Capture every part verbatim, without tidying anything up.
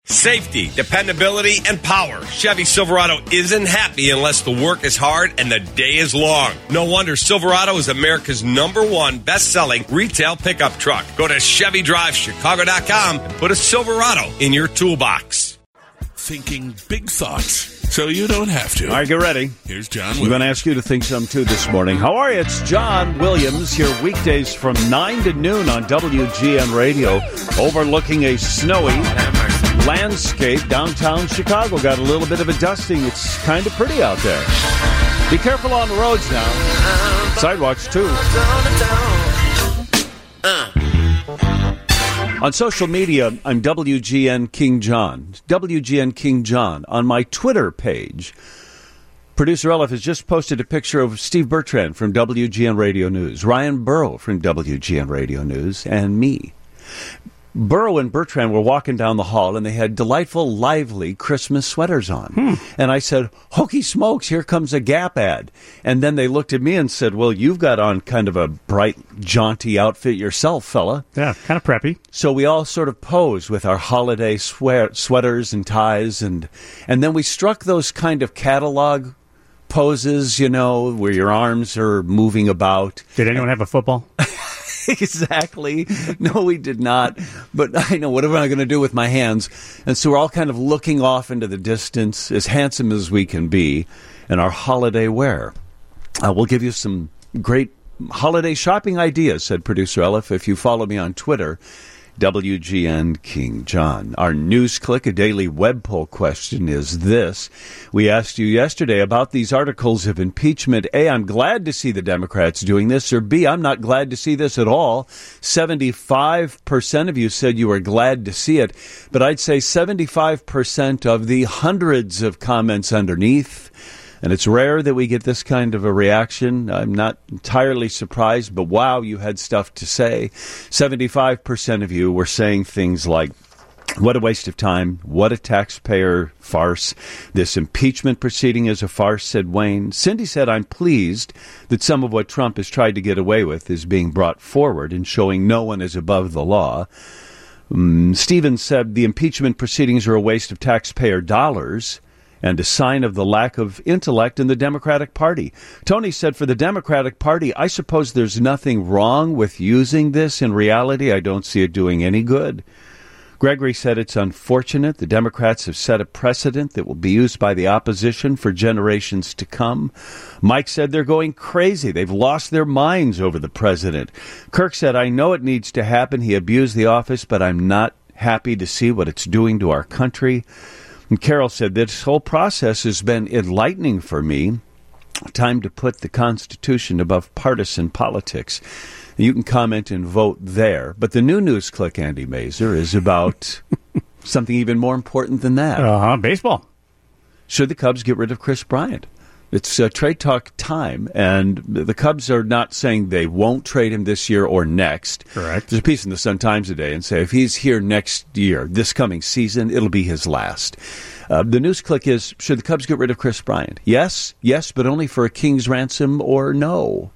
Safety, dependability, and power. Chevy Silverado isn't happy unless the work is hard and the day is long. No wonder Silverado is America's number one best-selling retail pickup truck. Go to Chevy Drive Chicago dot com and put a Silverado in your toolbox. Thinking big thoughts so you don't have to. All right, get ready. Here's John Williams. We're going to ask you to think some, too, this morning. How are you? It's John Williams here weekdays from nine to noon on W G N Radio, overlooking a snowy landscape downtown Chicago. Got a little bit of a dusting. It's kind of pretty out there. Be careful on the roads now. Sidewalks, too. On social media, I'm W G N King John. W G N King John. On my Twitter page, producer Elif has just posted a picture of Steve Bertrand from W G N Radio News, Ryan Burrow from W G N Radio News, and me. Burrow and Bertrand were walking down the hall, and they had delightful, lively Christmas sweaters on. Hmm. And I said, hokey smokes, here comes a Gap ad. And then they looked at me and said, well, you've got on kind of a bright, jaunty outfit yourself, fella. Yeah, kind of preppy. So we all sort of posed with our holiday sweat- sweaters and ties, and and then we struck those kind of catalog poses, you know, where your arms are moving about. Did anyone have a football? Exactly. No, we did not. But I know, what am I going to do with my hands? And so we're all kind of looking off into the distance, as handsome as we can be, in our holiday wear. Uh, we'll give you some great holiday shopping ideas, said producer Elif, if you follow me on Twitter, W G N King John. Our News Click, a daily web poll question is this. We asked you yesterday about these articles of impeachment. A, I'm glad to see the Democrats doing this, or B, I'm not glad to see this at all. seventy-five percent of you said you were glad to see it, but I'd say seventy-five percent of the hundreds of comments underneath. And it's rare that we get this kind of a reaction. I'm not entirely surprised, but wow, you had stuff to say. seventy-five percent of you were saying things like, what a waste of time. What a taxpayer farce. This impeachment proceeding is a farce, said Wayne. Cindy said, I'm pleased that some of what Trump has tried to get away with is being brought forward and showing no one is above the law. Um, Stephen said, the impeachment proceedings are a waste of taxpayer dollars and a sign of the lack of intellect in the Democratic Party. Tony said, for the Democratic Party, I suppose there's nothing wrong with using this. In reality, I don't see it doing any good. Gregory said it's unfortunate. The Democrats have set a precedent that will be used by the opposition for generations to come. Mike said they're going crazy. They've lost their minds over the president. Kirk said, I know it needs to happen. He abused the office, but I'm not happy to see what it's doing to our country. And Carol said, this whole process has been enlightening for me. Time to put the Constitution above partisan politics. You can comment and vote there. But the new News Click, Andy Mazer, is about something even more important than that. Uh-huh, baseball. Should the Cubs get rid of Chris Bryant? It's uh, trade talk time, and the Cubs are not saying they won't trade him this year or next. Correct. There's a piece in the Sun-Times today and say if he's here next year, this coming season, it'll be his last. Uh, the news click is, should the Cubs get rid of Chris Bryant? Yes, yes, but only for a king's ransom, or no?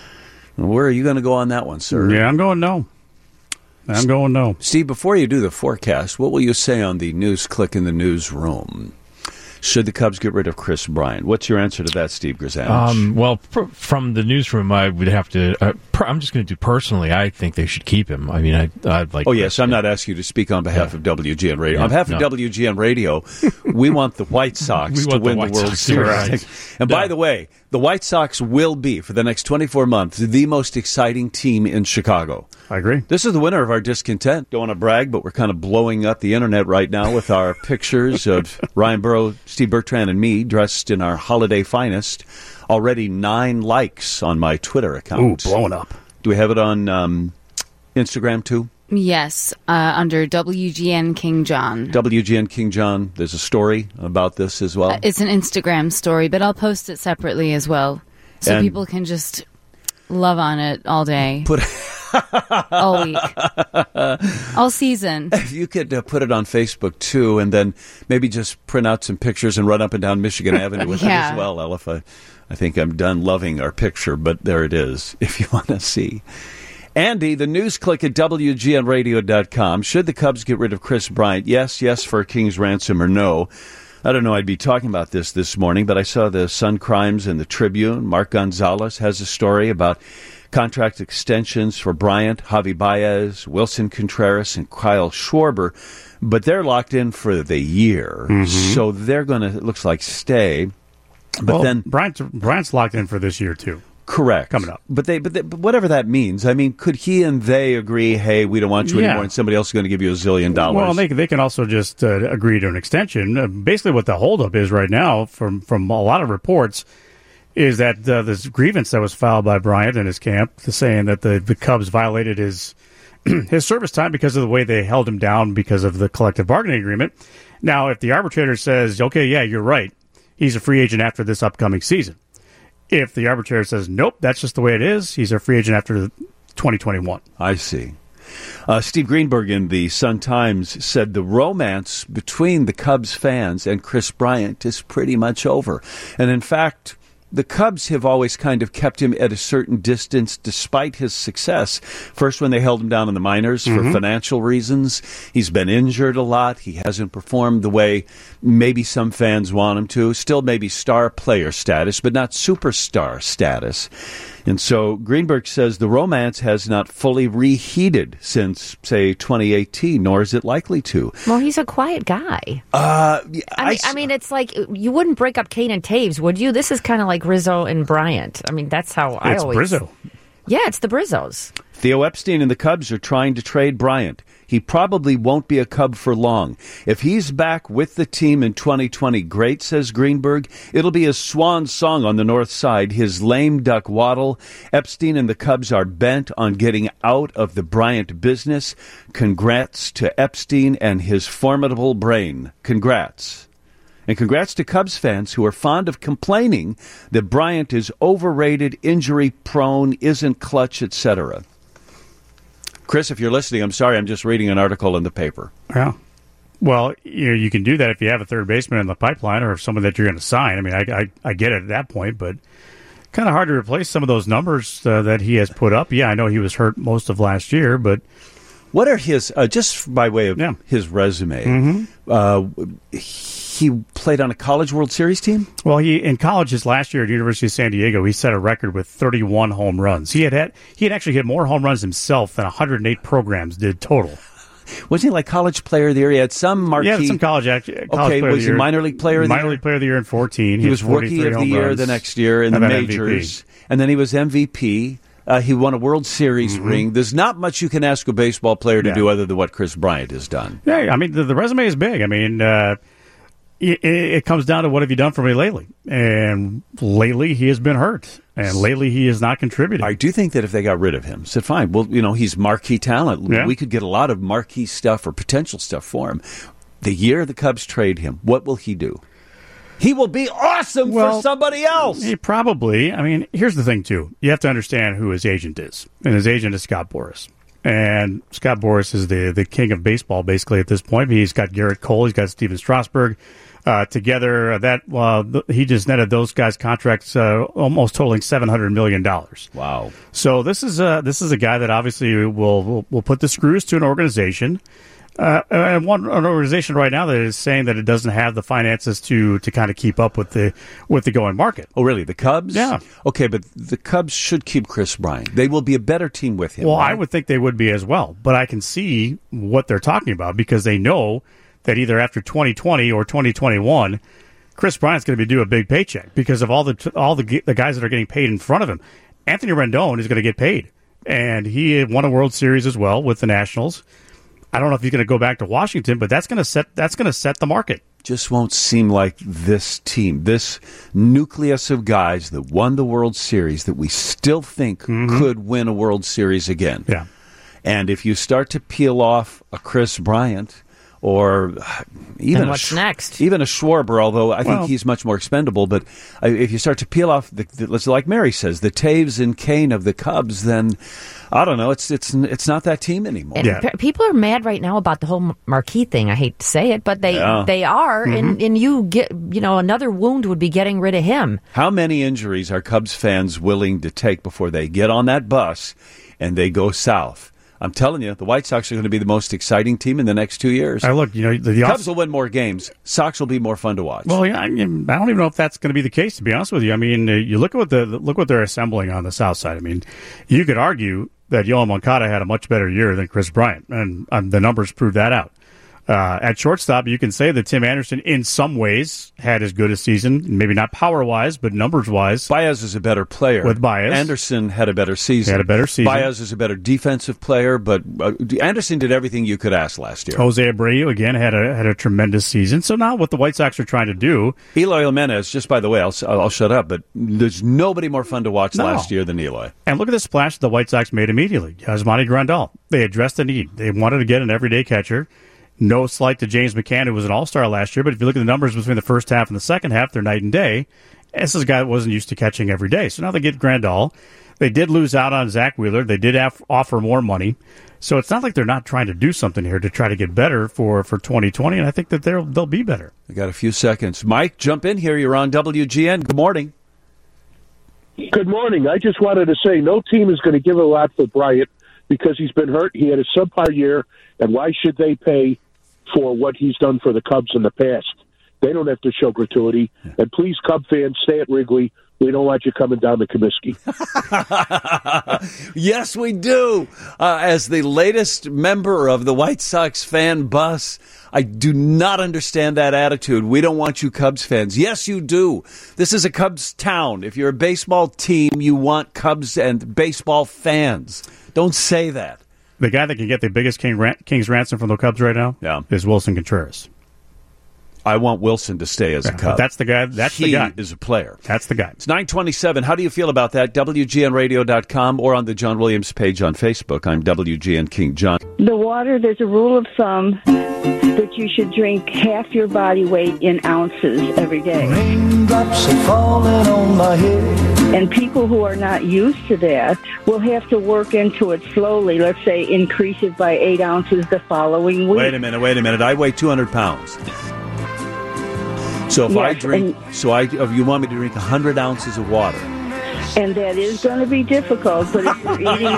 Where are you going to go on that one, sir? Yeah, I'm going no. I'm going no. Steve, before you do the forecast, what will you say on the news click in the newsroom? Should the Cubs get rid of Chris Bryant? What's your answer to that, Steve Grzanich? Um, well, pr- from the newsroom, I would have to. Uh, pr- I'm just going to do personally. I think they should keep him. I mean, I, I'd like. Oh yes, I'm not asking you to speak on behalf yeah. of W G N Radio. Yeah, on behalf no. of W G N Radio, we want the White Sox to win the, the World Sox Series. right. And yeah. by the way, the White Sox will be for the next twenty-four months the most exciting team in Chicago. I agree. This is the winner of our discontent. Don't want to brag, but we're kind of blowing up the internet right now with our pictures of Ryan Burrow, Steve Bertrand, and me dressed in our holiday finest. Already nine likes on my Twitter account. Ooh, blowing up. Do we have it on um, Instagram too? Yes, uh, under W G N King John. W G N King John. There's a story about this as well. Uh, it's an Instagram story, but I'll post it separately as well, so and people can just love on it all day. Put all week, all season. If you could uh, put it on Facebook too, and then maybe just print out some pictures and run up and down Michigan Avenue with yeah. it as well, Elif. I, I think I'm done loving our picture, but there it is if you want to see. Andy, the news click at W G N radio dot com. Should the Cubs get rid of Chris Bryant? Yes, yes for a king's ransom, or no? I don't know I'd be talking about this this morning, but I saw the Sun Crimes and the Tribune. Mark Gonzalez has a story about contract extensions for Bryant, Javi Baez, Wilson Contreras, and Kyle Schwarber. But they're locked in for the year, mm-hmm. so they're going to, it looks like, stay. But well, then Bryant's, Bryant's locked in for this year, too. Correct. Coming up. But they, but, they, but whatever that means, I mean, could he and they agree, hey, we don't want you yeah. anymore, and somebody else is going to give you a zillion dollars? Well, they, they can also just uh, agree to an extension. Uh, basically, what the holdup is right now, from, from a lot of reports, is that uh, this grievance that was filed by Bryant and his camp, saying that the, the Cubs violated his his service time because of the way they held him down because of the collective bargaining agreement. Now, if the arbitrator says, okay, yeah, you're right, he's a free agent after this upcoming season. If the arbitrator says, nope, that's just the way it is, he's a free agent after twenty twenty-one. I see. Uh, Steve Greenberg in the Sun-Times said the romance between the Cubs fans and Chris Bryant is pretty much over. And in fact, the Cubs have always kind of kept him at a certain distance despite his success. First, when they held him down in the minors for mm-hmm. financial reasons. He's been injured a lot. He hasn't performed the way maybe some fans want him to. Still maybe star player status, but not superstar status. And so Greenberg says the romance has not fully reheated since, say, twenty eighteen, nor is it likely to. Well, he's a quiet guy. Uh, I, I, mean, I mean, it's like you wouldn't break up Kane and Taves, would you? This is kind of like Rizzo and Bryant. I mean, that's how I it's always... It's Rizzo. Yeah, it's the Brizzos. Theo Epstein and the Cubs are trying to trade Bryant. He probably won't be a Cub for long. If he's back with the team in twenty twenty, great, says Greenberg. It'll be a swan song on the north side, his lame duck waddle. Epstein and the Cubs are bent on getting out of the Bryant business. Congrats to Epstein and his formidable brain. Congrats. And congrats to Cubs fans who are fond of complaining that Bryant is overrated, injury-prone, isn't clutch, et cetera. Chris, if you're listening, I'm sorry, I'm just reading an article in the paper. Yeah. Well, you know, you can do that if you have a third baseman in the pipeline or someone that you're going to sign. I mean, I, I, I get it at that point, but kind of hard to replace some of those numbers uh, that he has put up. Yeah, I know he was hurt most of last year, but... What are his, uh, just by way of yeah. his resume, mm-hmm. uh, he played on a College World Series team? Well, he in college, his last year at University of San Diego, he set a record with thirty-one home runs. He had, had he had actually hit more home runs himself than one hundred eight programs did total. Wasn't he like College Player of the Year? He had some marquee... Yeah, some college, college okay, player was he minor league player of the minor year? League player of the year in fourteen. He, he was Rookie of the Year the next year in the majors. M V P. And then he was M V P. Uh, he won a World Series mm-hmm. ring. There's not much you can ask a baseball player to yeah. do other than what Chris Bryant has done. Yeah, I mean, the, the resume is big. I mean, uh, it, it comes down to what have you done for me lately? And lately he has been hurt. And lately he is not contributing. I do think that if they got rid of him, said, fine, well, you know, he's marquee talent. Yeah. We could get a lot of marquee stuff or potential stuff for him. The year the Cubs trade him, what will he do? He will be awesome well, for somebody else. He probably. I mean, here's the thing, too. You have to understand who his agent is. And his agent is Scott Boras. And Scott Boras is the, the king of baseball, basically, at this point. He's got Garrett Cole. He's got Steven Strasburg. Uh, together, uh, that uh, th- he just netted those guys' contracts uh, almost totaling seven hundred million dollars. Wow. So this is, a, this is a guy that obviously will, will, will put the screws to an organization. Uh, and one an organization right now that is saying that it doesn't have the finances to, to kind of keep up with the with the going market. Oh, really? The Cubs? Yeah. Okay, but the Cubs should keep Chris Bryant. They will be a better team with him. Well, right? I would think they would be as well. But I can see what they're talking about because they know that either after twenty twenty or twenty twenty-one, Chris Bryant's going to be due a big paycheck because of all the all the the guys that are getting paid in front of him. Anthony Rendon is going to get paid, and he won a World Series as well with the Nationals. I don't know if he's going to go back to Washington, but that's going to set that's going to set the market. Just won't seem like this team, this nucleus of guys that won the World Series that we still think mm-hmm. could win a World Series again. Yeah. And if you start to peel off a Chris Bryant or even and what's a, next? even a Schwarber, although I well, think he's much more expendable, but if you start to peel off, the, the, like Mary says, the Taves and Kane of the Cubs, then I don't know, it's it's it's not that team anymore. Yeah. People are mad right now about the whole Marquee thing. I hate to say it, but they yeah. they are, mm-hmm. and, and you get you know another wound would be getting rid of him. How many injuries are Cubs fans willing to take before they get on that bus and they go south. I'm telling you, the White Sox are going to be the most exciting team in the next two years. I look, you know, the, the Cubs will win more games. Sox will be more fun to watch. Well, yeah, I, mean, I don't even know if that's going to be the case. To be honest with you, I mean, uh, you look at what the look what they're assembling on the south side. I mean, you could argue that Yoel Moncada had a much better year than Chris Bryant, and um, the numbers prove that out. Uh, at shortstop, you can say that Tim Anderson, in some ways, had as good a season, maybe not power-wise, but numbers-wise. Baez is a better player. With Baez. Anderson had a better season. Had a better season. Baez is a better defensive player, but uh, Anderson did everything you could ask last year. Jose Abreu, again, had a had a tremendous season. So now what the White Sox are trying to do... Eloy Jimenez, just by the way, I'll, I'll shut up, but there's nobody more fun to watch no. last year than Eloy. And look at the splash the White Sox made immediately. Yasmani Grandal. They addressed the need. They wanted to get an everyday catcher. No slight to James McCann, who was an all-star last year, but if you look at the numbers between the first half and the second half, they're night and day. This is a guy that wasn't used to catching every day. So now they get Grandal. They did lose out on Zach Wheeler. They did have, offer more money. So it's not like they're not trying to do something here to try to get better for, for twenty twenty, and I think that they'll, they'll be better. We got a few seconds. Mike, jump in here. You're on W G N. Good morning. Good morning. I just wanted to say no team is going to give a lot for Bryant because he's been hurt. He had a subpar year, and why should they pay for what he's done for the Cubs in the past? They don't have to show gratuity. And please, Cub fans, stay at Wrigley. We don't want you coming down to Comiskey. Yes, we do. Uh, as the latest member of the White Sox fan bus, I do not understand that attitude. We don't want you Cubs fans. Yes, you do. This is a Cubs town. If you're a baseball team, you want Cubs and baseball fans. Don't say that. The guy that can get the biggest king ran- King's ransom from the Cubs right now yeah. is Wilson Contreras. I want Wilson to stay as yeah, a Cub. That's the guy. That's he the guy. is a player. That's the guy. It's nine twenty-seven. How do you feel about that? W G N radio dot com or on the John Williams page on Facebook. I'm W G N King John. The water, there's a rule of thumb that you should drink half your body weight in ounces every day. Raindrops are falling on my head. And people who are not used to that will have to work into it slowly. Let's say increase it by eight ounces the following week. Wait a minute, wait a minute. I weigh two hundred pounds. So if yes, I drink, and, so I, if you want me to drink one hundred ounces of water. And that is going to be difficult, but if you're eating...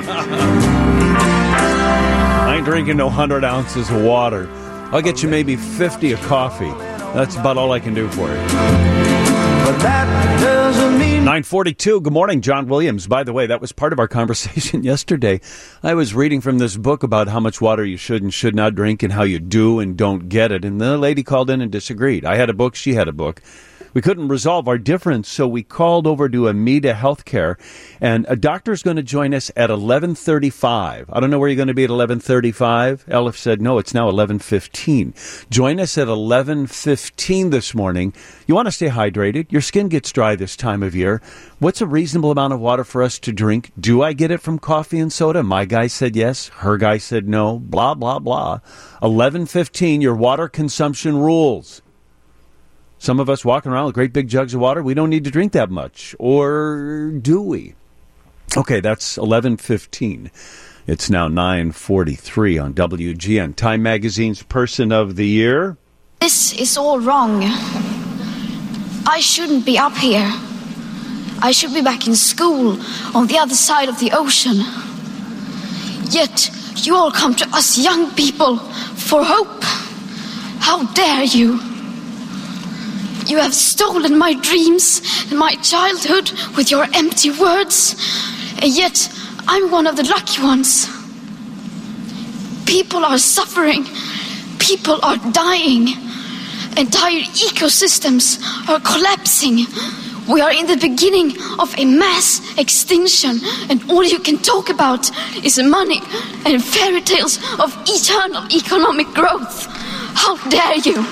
I ain't drinking no one hundred ounces of water. I'll get you maybe fifty of coffee. That's about all I can do for you. But that doesn't mean... nine forty-two, good morning, John Williams. By the way, that was part of our conversation yesterday. I was reading from this book about how much water you should and should not drink and how you do and don't get it. And the lady called in and disagreed. I had a book, she had a book. We couldn't resolve our difference, so we called over to Amida Healthcare, and a doctor's going to join us at eleven thirty-five. I don't know where you're going to be at eleven thirty-five. Elif said, no, it's now eleven fifteen. Join us at eleven fifteen this morning. You want to stay hydrated. Your skin gets dry this time of year. What's a reasonable amount of water for us to drink? Do I get it from coffee and soda? My guy said yes. Her guy said no. Blah, blah, blah. eleven fifteen, your water consumption rules. Some of us walking around with great big jugs of water, we don't need to drink that much. Or do we? Okay, that's eleven fifteen. It's now nine forty-three on W G N. Time Magazine's Person of the Year. This is all wrong. I shouldn't be up here. I should be back in school on the other side of the ocean. Yet you all come to us young people for hope. How dare you? You have stolen my dreams and my childhood with your empty words, and yet I'm one of the lucky ones. People are suffering, people are dying, entire ecosystems are collapsing. We are in the beginning of a mass extinction, and all you can talk about is money and fairy tales of eternal economic growth. How dare you?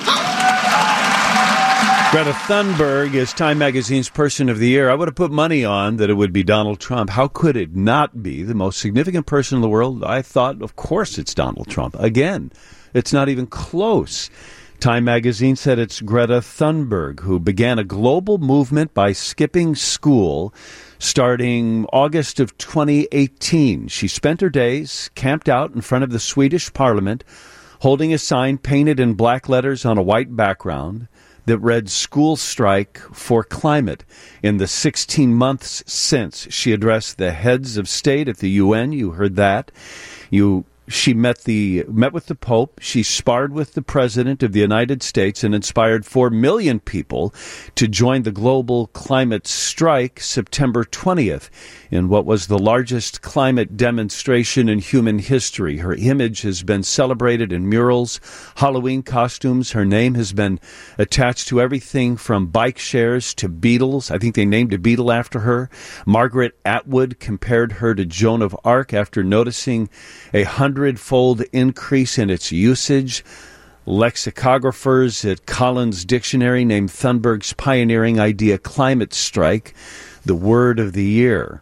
Greta Thunberg is Time Magazine's Person of the Year. I would have put money on that it would be Donald Trump. How could it not be the most significant person in the world? I thought, of course, it's Donald Trump. Again, it's not even close. Time Magazine said it's Greta Thunberg, who began a global movement by skipping school starting August of twenty eighteen. She spent her days camped out in front of the Swedish parliament, holding a sign painted in black letters on a white background. that read School Strike for Climate. In the sixteen months since she addressed the heads of state at the U N, you heard that. You She met the met with the Pope. She sparred with the President of the United States and inspired four million people to join the global climate strike September twentieth in what was the largest climate demonstration in human history. Her image has been celebrated in murals, Halloween costumes. Her name has been attached to everything from bike shares to beetles. I think they named a beetle after her. Margaret Atwood compared her to Joan of Arc after noticing a hundred hundred-fold increase in its usage. Lexicographers at Collins Dictionary named Thunberg's pioneering idea climate strike the word of the year.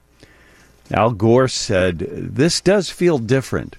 Al Gore said, "This does feel different."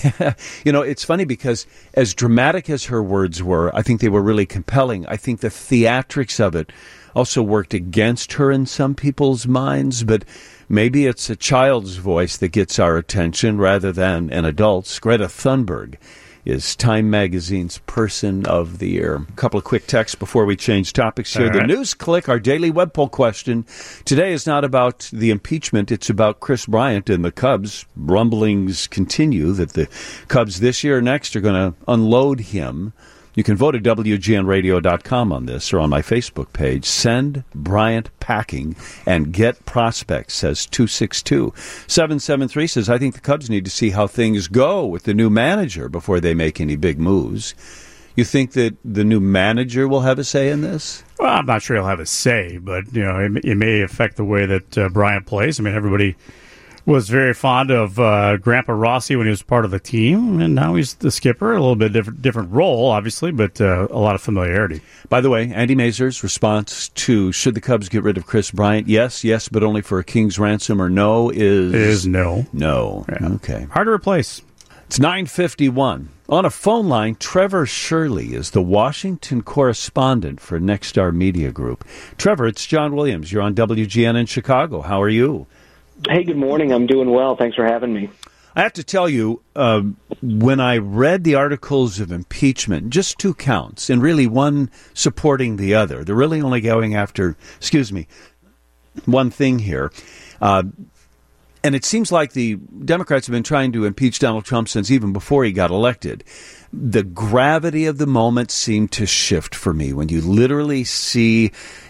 You know, it's funny because as dramatic as her words were, I think they were really compelling. I think the theatrics of it also worked against her in some people's minds, but maybe it's a child's voice that gets our attention rather than an adult's. Greta Thunberg is Time Magazine's Person of the Year. A couple of quick texts before we change topics here. All right. The News Click, our daily web poll question today is not about the impeachment. It's about Kris Bryant and the Cubs. Rumblings continue that the Cubs this year or next are going to unload him. You can vote at W G N radio dot com on this or on my Facebook page. Send Bryant packing and get prospects, says two six two. seven seven three says, I think the Cubs need to see how things go with the new manager before they make any big moves. You think that the new manager will have a say in this? Well, I'm not sure he'll have a say, but you know, it, it may affect the way that uh, Bryant plays. I mean, everybody was very fond of uh, Grandpa Rossi when he was part of the team, and now he's the skipper. A little bit different, different role, obviously, but uh, a lot of familiarity. By the way, Andy Mazur's response to should the Cubs get rid of Kris Bryant, yes, yes, but only for a king's ransom, or no, is... It is no. No. Yeah. Okay. Hard to replace. It's nine fifty-one. On a phone line, Trevor Shirley is the Washington correspondent for Nexstar Media Group. Trevor, it's John Williams. You're on W G N in Chicago. How are you? Hey, good morning. I'm doing well. Thanks for having me. I have to tell you, uh, when I read the articles of impeachment, just two counts, and really one supporting the other. They're really only going after, excuse me, one thing here. Uh, and it seems like the Democrats have been trying to impeach Donald Trump since even before he got elected. The gravity of the moment seemed to shift for me when you literally see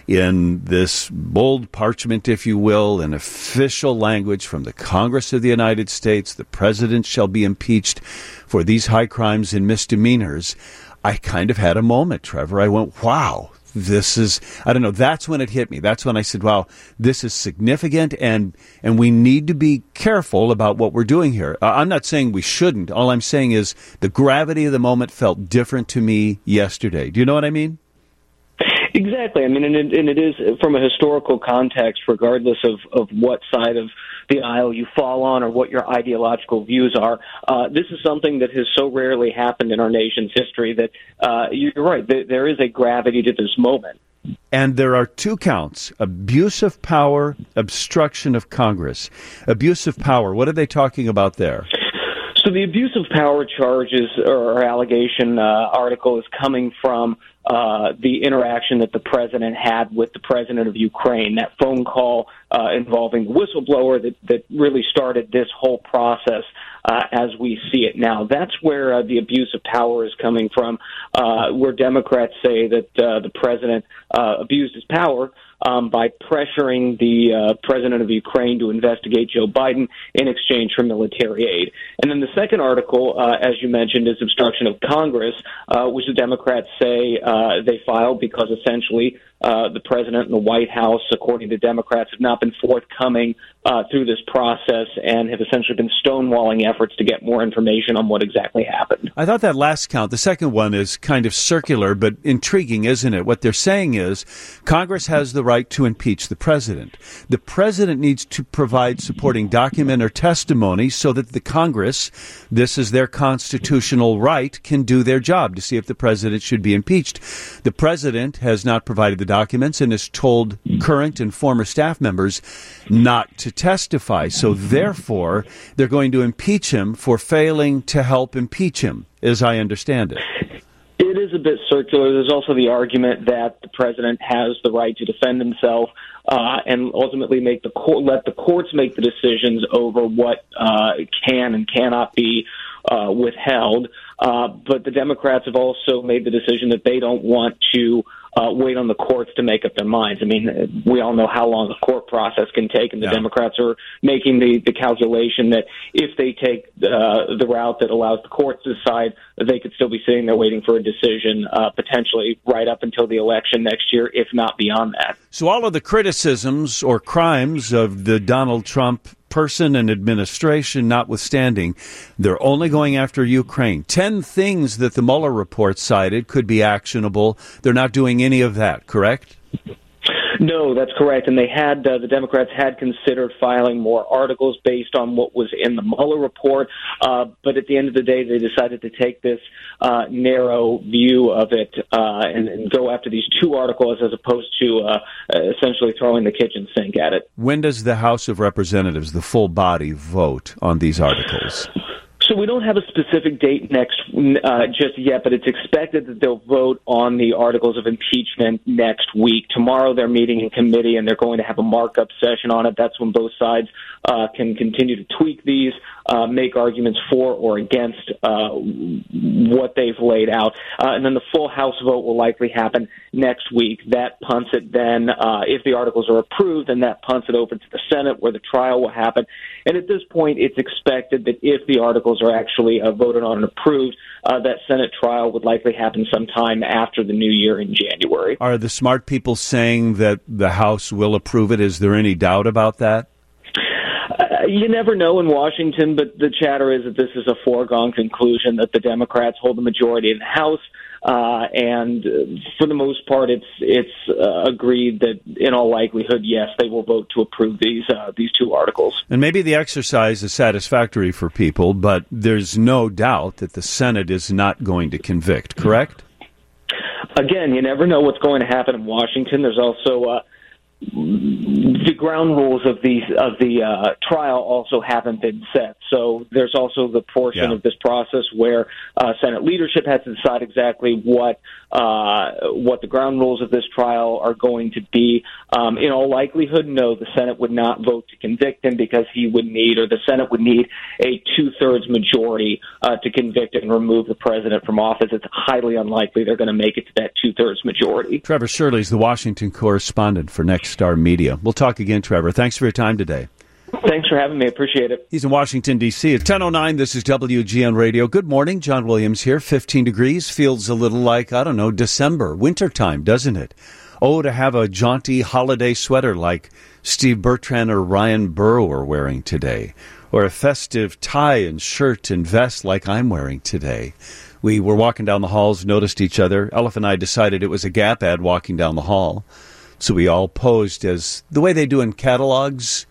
in this bold parchment, if you will, in official language from the Congress of the United States, the president shall be impeached for these high crimes and misdemeanors. I kind of had a moment, Trevor. I went, wow, this is, I don't know, that's when it hit me. That's when I said, wow, this is significant, and and we need to be careful about what we're doing here. Uh, I'm not saying we shouldn't. All I'm saying is the gravity of the moment felt different to me yesterday. Do you know what I mean? Exactly. I mean, and it, and it is from a historical context, regardless of, of what side of the aisle you fall on or what your ideological views are. Uh, this is something that has so rarely happened in our nation's history that uh, you're right. There, there is a gravity to this moment. And there are two counts: abuse of power, obstruction of Congress. Abuse of power. What are they talking about there? So the abuse of power charges or allegation uh, article is coming from uh, the interaction that the president had with the president of Ukraine, that phone call uh, involving the whistleblower that, that really started this whole process uh, as we see it now. That's where uh, the abuse of power is coming from, uh, where Democrats say that uh, the president uh, abused his power Um, by pressuring the uh, president of Ukraine to investigate Joe Biden in exchange for military aid. And then the second article, uh, as you mentioned, is obstruction of Congress, uh, which the Democrats say uh, they filed because essentially uh, the president and the White House, according to Democrats, have not been forthcoming uh, through this process and have essentially been stonewalling efforts to get more information on what exactly happened. I thought that last count, the second one, is kind of circular but intriguing, isn't it? What they're saying is Congress has the right to impeach the president. The president needs to provide supporting document or testimony so that the Congress, this is their constitutional right, can do their job to see if the president should be impeached. The president has not provided the documents and has told current and former staff members not to testify. So therefore, they're going to impeach him for failing to help impeach him, as I understand it. It is a bit circular. There's also the argument that the president has the right to defend himself uh, and ultimately make the court, let the courts make the decisions over what uh, can and cannot be uh, withheld. Uh, but the Democrats have also made the decision that they don't want to Uh, wait on the courts to make up their minds. I mean, we all know how long the court process can take, and the yeah. Democrats are making the, the calculation that if they take uh, the route that allows the courts to decide, they could still be sitting there waiting for a decision, uh, potentially right up until the election next year, if not beyond that. So all of the criticisms or crimes of the Donald Trump person and administration notwithstanding, they're only going after Ukraine. Ten things that the Mueller report cited could be actionable. They're not doing any of that, correct? No, that's correct. And they had, uh, the Democrats had considered filing more articles based on what was in the Mueller report. Uh, but at the end of the day, they decided to take this uh, narrow view of it uh, and, and go after these two articles as opposed to uh, essentially throwing the kitchen sink at it. When does the House of Representatives, the full body, vote on these articles? So we don't have a specific date next uh, just yet, but it's expected that they'll vote on the articles of impeachment next week. Tomorrow they're meeting in committee, and they're going to have a markup session on it. That's when both sides uh, can continue to tweak these, uh, make arguments for or against uh, what they've laid out. Uh, and then the full House vote will likely happen next week. That punts it then, uh, if the articles are approved, then that punts it over to the Senate where the trial will happen. And at this point, it's expected that if the articles are actually uh, voted on and approved, uh, that Senate trial would likely happen sometime after the new year in January. Are the smart people saying that the House will approve it? Is there any doubt about that? Uh, you never know in Washington, but the chatter is that this is a foregone conclusion, that the Democrats hold the majority in the House. Uh, and for the most part, it's it's uh, agreed that in all likelihood, yes, they will vote to approve these uh, these two articles. And maybe the exercise is satisfactory for people, but there's no doubt that the Senate is not going to convict, correct? Again, you never know what's going to happen in Washington. There's also uh, the ground rules of the of the uh, trial also haven't been set. So there's also the portion yeah. of this process where uh, Senate leadership has to decide exactly what uh, what the ground rules of this trial are going to be. Um, in all likelihood, no, the Senate would not vote to convict him because he would need, or the Senate would need, a two-thirds majority uh, to convict and remove the president from office. It's highly unlikely they're going to make it to that two-thirds majority. Trevor Shirley is the Washington correspondent for Next Star Media. We'll talk again, Trevor. Thanks for your time today. Thanks for having me. Appreciate it. He's in Washington, D C At ten oh nine, this is W G N Radio. Good morning. John Williams here. fifteen degrees. Feels a little like, I don't know, December, wintertime, doesn't it? Oh, to have a jaunty holiday sweater like Steve Bertrand or Ryan Burrow are wearing today. Or a festive tie and shirt and vest like I'm wearing today. We were walking down the halls, noticed each other. Elif and I decided it was a Gap ad walking down the hall. So we all posed as the way they do in catalogs,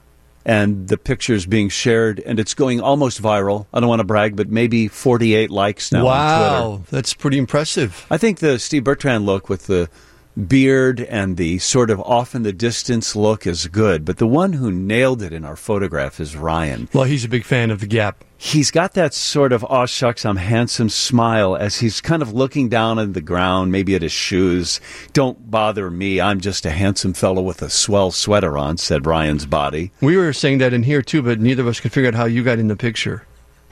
and the pictures being shared, and it's going almost viral. I don't want to brag, but maybe forty-eight likes now wow, on Twitter. That's pretty impressive. I think the Steve Bertrand look with the beard and the sort of off in the distance look is good, but the one who nailed it in our photograph is Ryan. Well, he's a big fan of the Gap. He's got that sort of, aw shucks, I'm handsome smile as he's kind of looking down at the ground, maybe at his shoes. Don't bother me, I'm just a handsome fellow with a swell sweater on, said Ryan's body. We were saying that in here too, but neither of us could figure out how you got in the picture.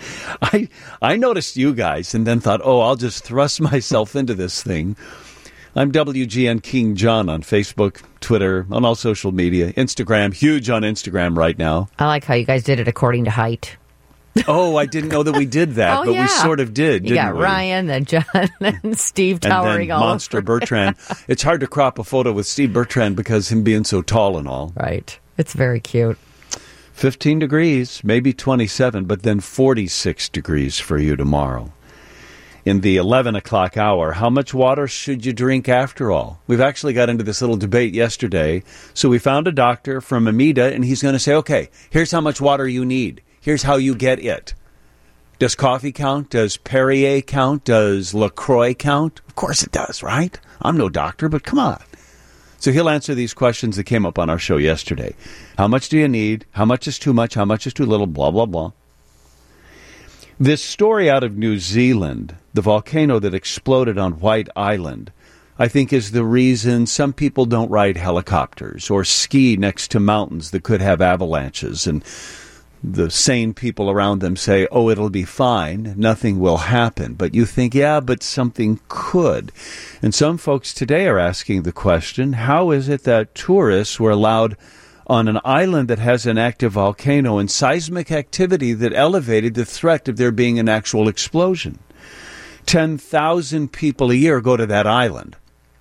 I I noticed you guys and then thought, oh, I'll just thrust myself into this thing. I'm W G N King John on Facebook, Twitter, on all social media, Instagram, huge on Instagram right now. I like how you guys did it according to height. Oh, I didn't know that we did that, oh, but yeah. we sort of did, you didn't got we? Ryan, then John, then Steve towering and then all Monster over. Bertrand. It's hard to crop a photo with Steve Bertrand because him being so tall and all. Right. It's very cute. fifteen degrees, maybe twenty-seven, but then forty-six degrees for you tomorrow. In the eleven o'clock hour, how much water should you drink after all? We've actually got into this little debate yesterday. So we found a doctor from Amida, and he's going to say, okay, here's how much water you need. Here's how you get it. Does coffee count? Does Perrier count? Does LaCroix count? Of course it does, right? I'm no doctor, but come on. So he'll answer these questions that came up on our show yesterday. How much do you need? How much is too much? How much is too little? Blah, blah, blah. This story out of New Zealand, the volcano that exploded on White Island, I think is the reason some people don't ride helicopters or ski next to mountains that could have avalanches. And the sane people around them say, oh, it'll be fine, nothing will happen. But you think, yeah, but something could. And some folks today are asking the question, how is it that tourists were allowed on an island that has an active volcano and seismic activity that elevated the threat of there being an actual explosion? ten thousand people a year go to that island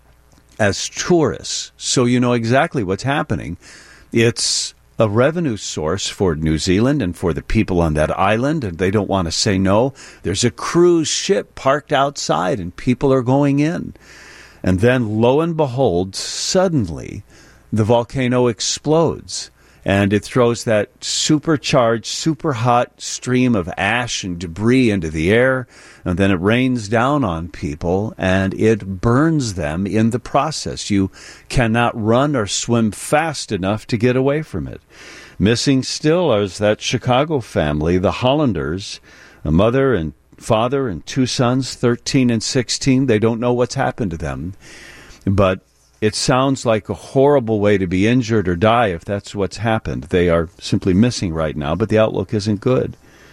as tourists, so you know exactly what's happening. It's a revenue source for New Zealand and for the people on that island, and they don't want to say no. There's a cruise ship parked outside, and people are going in. And then, lo and behold, suddenly the volcano explodes, and it throws that supercharged, super hot stream of ash and debris into the air, and then it rains down on people, and it burns them in the process. You cannot run or swim fast enough to get away from it. Missing still is that Chicago family, the Hollanders, a mother and father and two sons, thirteen and sixteen. They don't know what's happened to them, but it sounds like a horrible way to be injured or die if that's what's happened. They are simply missing right now, but the outlook isn't good.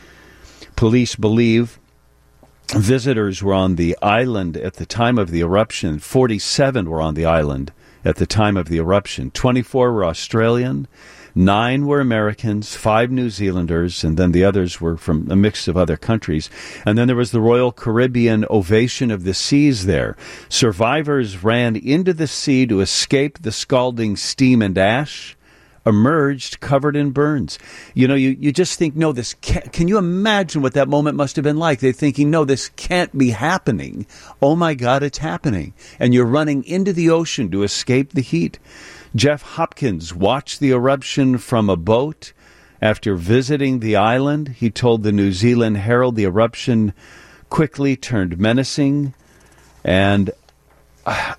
Police believe visitors were on the island at the time of the eruption. forty-seven were on the island at the time of the eruption. twenty-four were Australian, nine were Americans, five New Zealanders, and then the others were from a mix of other countries. And then there was the Royal Caribbean Ovation of the Seas there. Survivors ran into the sea to escape the scalding steam and ash, emerged covered in burns. You know, you, you just think, no, this can't, can you imagine what that moment must have been like? They're thinking, no, this can't be happening. Oh my God, it's happening. And you're running into the ocean to escape the heat. Jeff Hopkins watched the eruption from a boat. After visiting the island, he told the New Zealand Herald the eruption quickly turned menacing. And I,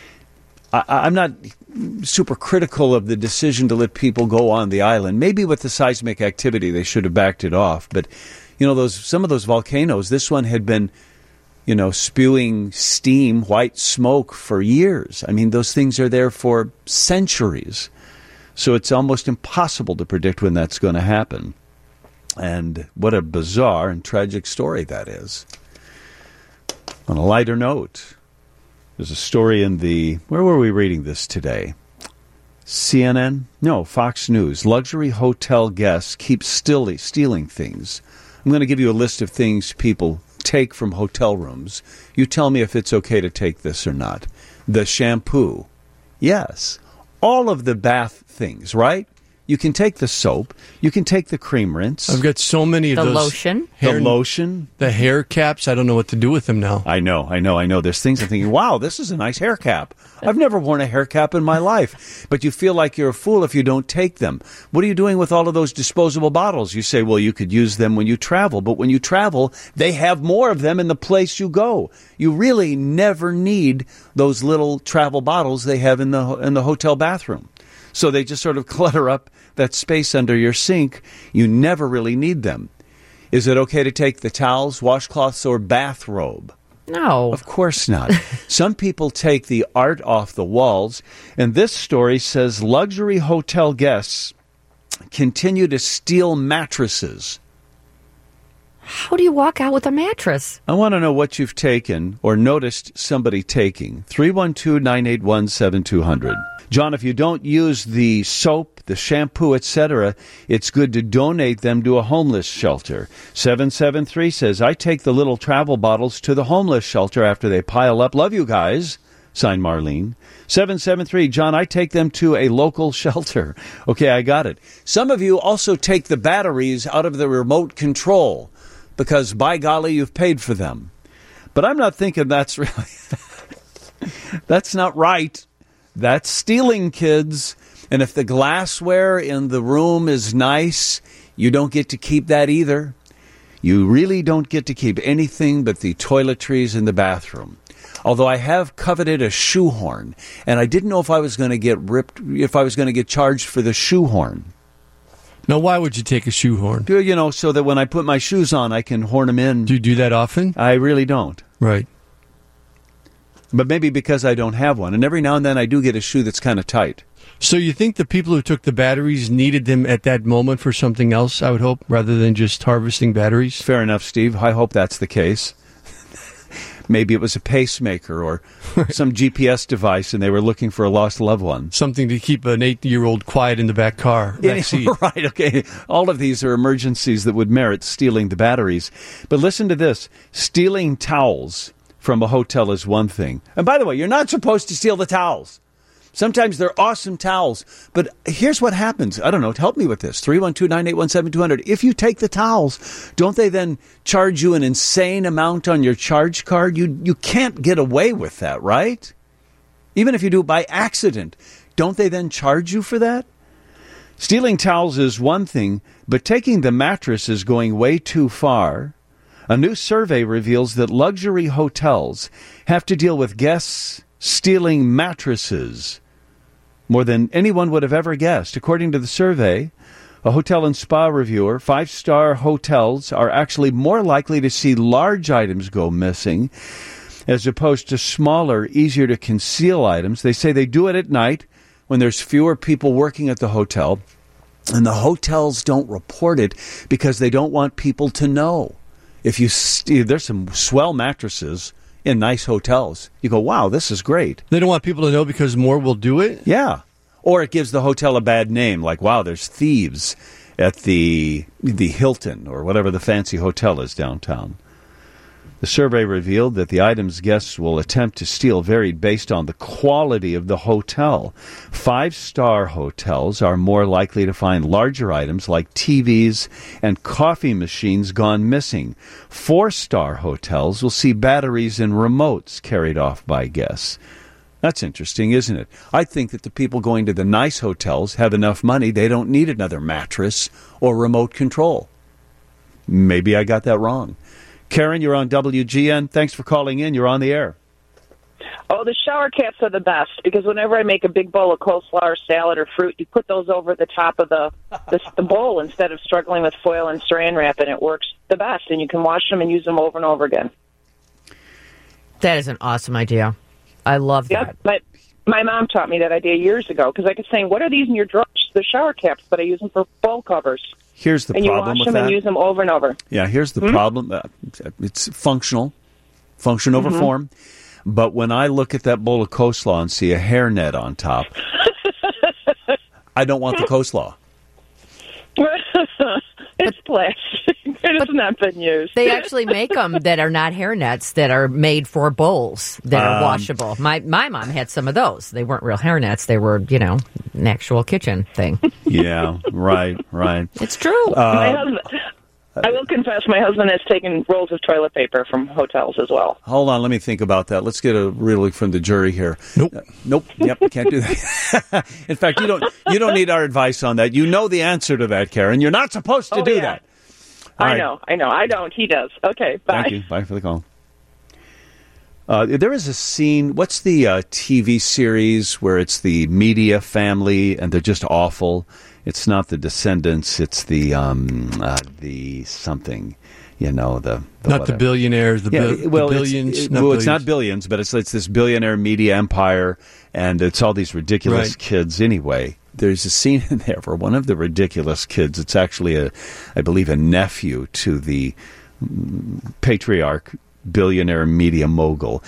I, I'm not super critical of the decision to let people go on the island. Maybe with the seismic activity, they should have backed it off. But, you know, those some of those volcanoes, this one had been, you know, spewing steam, white smoke for years. I mean, those things are there for centuries. So it's almost impossible to predict when that's going to happen. And what a bizarre and tragic story that is. On a lighter note, there's a story in the, where were we reading this today? C N N? No, Fox News. Luxury hotel guests keep still stealing things. I'm going to give you a list of things people take from hotel rooms. You tell me if it's okay to take this or not. The shampoo. Yes. All of the bath things, right? You can take the soap. You can take the cream rinse. I've got so many of the those. Lotion. Hair, the lotion. The hair caps. I don't know what to do with them now. I know, I know, I know. There's things I'm thinking, wow, this is a nice hair cap. I've never worn a hair cap in my life. But you feel like you're a fool if you don't take them. What are you doing with all of those disposable bottles? You say, well, you could use them when you travel. But when you travel, they have more of them in the place you go. You really never need those little travel bottles they have in the in the hotel bathroom. So they just sort of clutter up that space under your sink. You never really need them. Is it okay to take the towels, washcloths, or bathrobe? No. Of course not. Some people take the art off the walls, and this story says luxury hotel guests continue to steal mattresses. How do you walk out with a mattress? I want to know what you've taken or noticed somebody taking. three one two, nine eight one, seven two zero zero. John, if you don't use the soap, the shampoo, et cetera, it's good to donate them to a homeless shelter. seven seven three says, I take the little travel bottles to the homeless shelter after they pile up. Love you guys. Signed, Marlene. seven seven three, John, I take them to a local shelter. Okay, I got it. Some of you also take the batteries out of the remote control because, by golly, you've paid for them. But I'm not thinking that's really... that's not right. That's stealing, kids. And if the glassware in the room is nice, you don't get to keep that either. You really don't get to keep anything but the toiletries in the bathroom. Although I have coveted a shoehorn, and I didn't know if I was going to get ripped, if I was going to get charged for the shoehorn. Now, why would you take a shoehorn? You know, so that when I put my shoes on, I can horn them in. Do you do that often? I really don't. Right. But maybe because I don't have one. And every now and then I do get a shoe that's kind of tight. So you think the people who took the batteries needed them at that moment for something else, I would hope, rather than just harvesting batteries? Fair enough, Steve. I hope that's the case. Maybe it was a pacemaker or some G P S device and they were looking for a lost loved one. Something to keep an eight-year-old quiet in the back car, back seat. Right, okay. All of these are emergencies that would merit stealing the batteries. But listen to this. Stealing towels from a hotel is one thing. And by the way, you're not supposed to steal the towels. Sometimes they're awesome towels. But here's what happens. I don't know. Help me with this. three one two, nine eight one, seven two zero zero. If you take the towels, don't they then charge you an insane amount on your charge card? You you can't get away with that, right? Even if you do it by accident, don't they then charge you for that? Stealing towels is one thing, but taking the mattress is going way too far. A new survey reveals that luxury hotels have to deal with guests stealing mattresses more than anyone would have ever guessed. According to the survey, a hotel and spa reviewer, five-star hotels are actually more likely to see large items go missing as opposed to smaller, easier-to-conceal items. They say they do it at night when there's fewer people working at the hotel, and the hotels don't report it because they don't want people to know. If you st- there's some swell mattresses in nice hotels. You go, wow, this is great. They don't want people to know because more will do it? Yeah. Or it gives the hotel a bad name, like, wow, there's thieves at the the Hilton or whatever the fancy hotel is downtown. The survey revealed that the items guests will attempt to steal varied based on the quality of the hotel. Five-star hotels are more likely to find larger items like T Vs and coffee machines gone missing. Four-star hotels will see batteries and remotes carried off by guests. That's interesting, isn't it? I think that the people going to the nice hotels have enough money, they don't need another mattress or remote control. Maybe I got that wrong. Karen, you're on W G N. Thanks for calling in. You're on the air. Oh, the shower caps are the best because whenever I make a big bowl of coleslaw or salad or fruit, you put those over the top of the, the, the bowl instead of struggling with foil and saran wrap, and it works the best. And you can wash them and use them over and over again. That is an awesome idea. I love that. Yep, my, my mom taught me that idea years ago because I kept saying, what are these in your drawers? The shower caps, but I use them for bowl covers. Here's the and problem you wash with them that. and use them over and over. Yeah, here's the hmm? problem. Uh, it's functional, function over mm-hmm. form. But when I look at that bowl of coleslaw and see a hairnet on top, I don't want the coleslaw. It's plastic. It has not been used. They actually make them that are not hairnets that are made for bowls that are Um, washable. My my mom had some of those. They weren't real hairnets. They were, you know, an actual kitchen thing. Yeah, right, right. It's true. my Uh, husband, I will confess, my husband has taken rolls of toilet paper from hotels as well. hold on, let me think about that. Let's get a ruling from the jury here. Nope. Uh, nope. Yep, can't do that. In fact, you don't you don't need our advice on that. You know the answer to that, Karen. You're not supposed to Oh, do yeah. that. All I right. know, I know. I don't. He does. Okay, bye. Thank you. Bye for the call. Uh, there is a scene, what's the uh, T V series where it's the media family and they're just awful? It's not the Descendants, it's the um, uh, the something, you know, the... the not whatever. the billionaires, the, Yeah, bil- well, the it's- billions. it- not well, billions. it's not billions, but it's, it's this billionaire media empire, and it's all these ridiculous Right. kids anyway. There's a scene in there where one of the ridiculous kids, it's actually, a, I believe, a nephew to the mm, patriarch billionaire media mogul.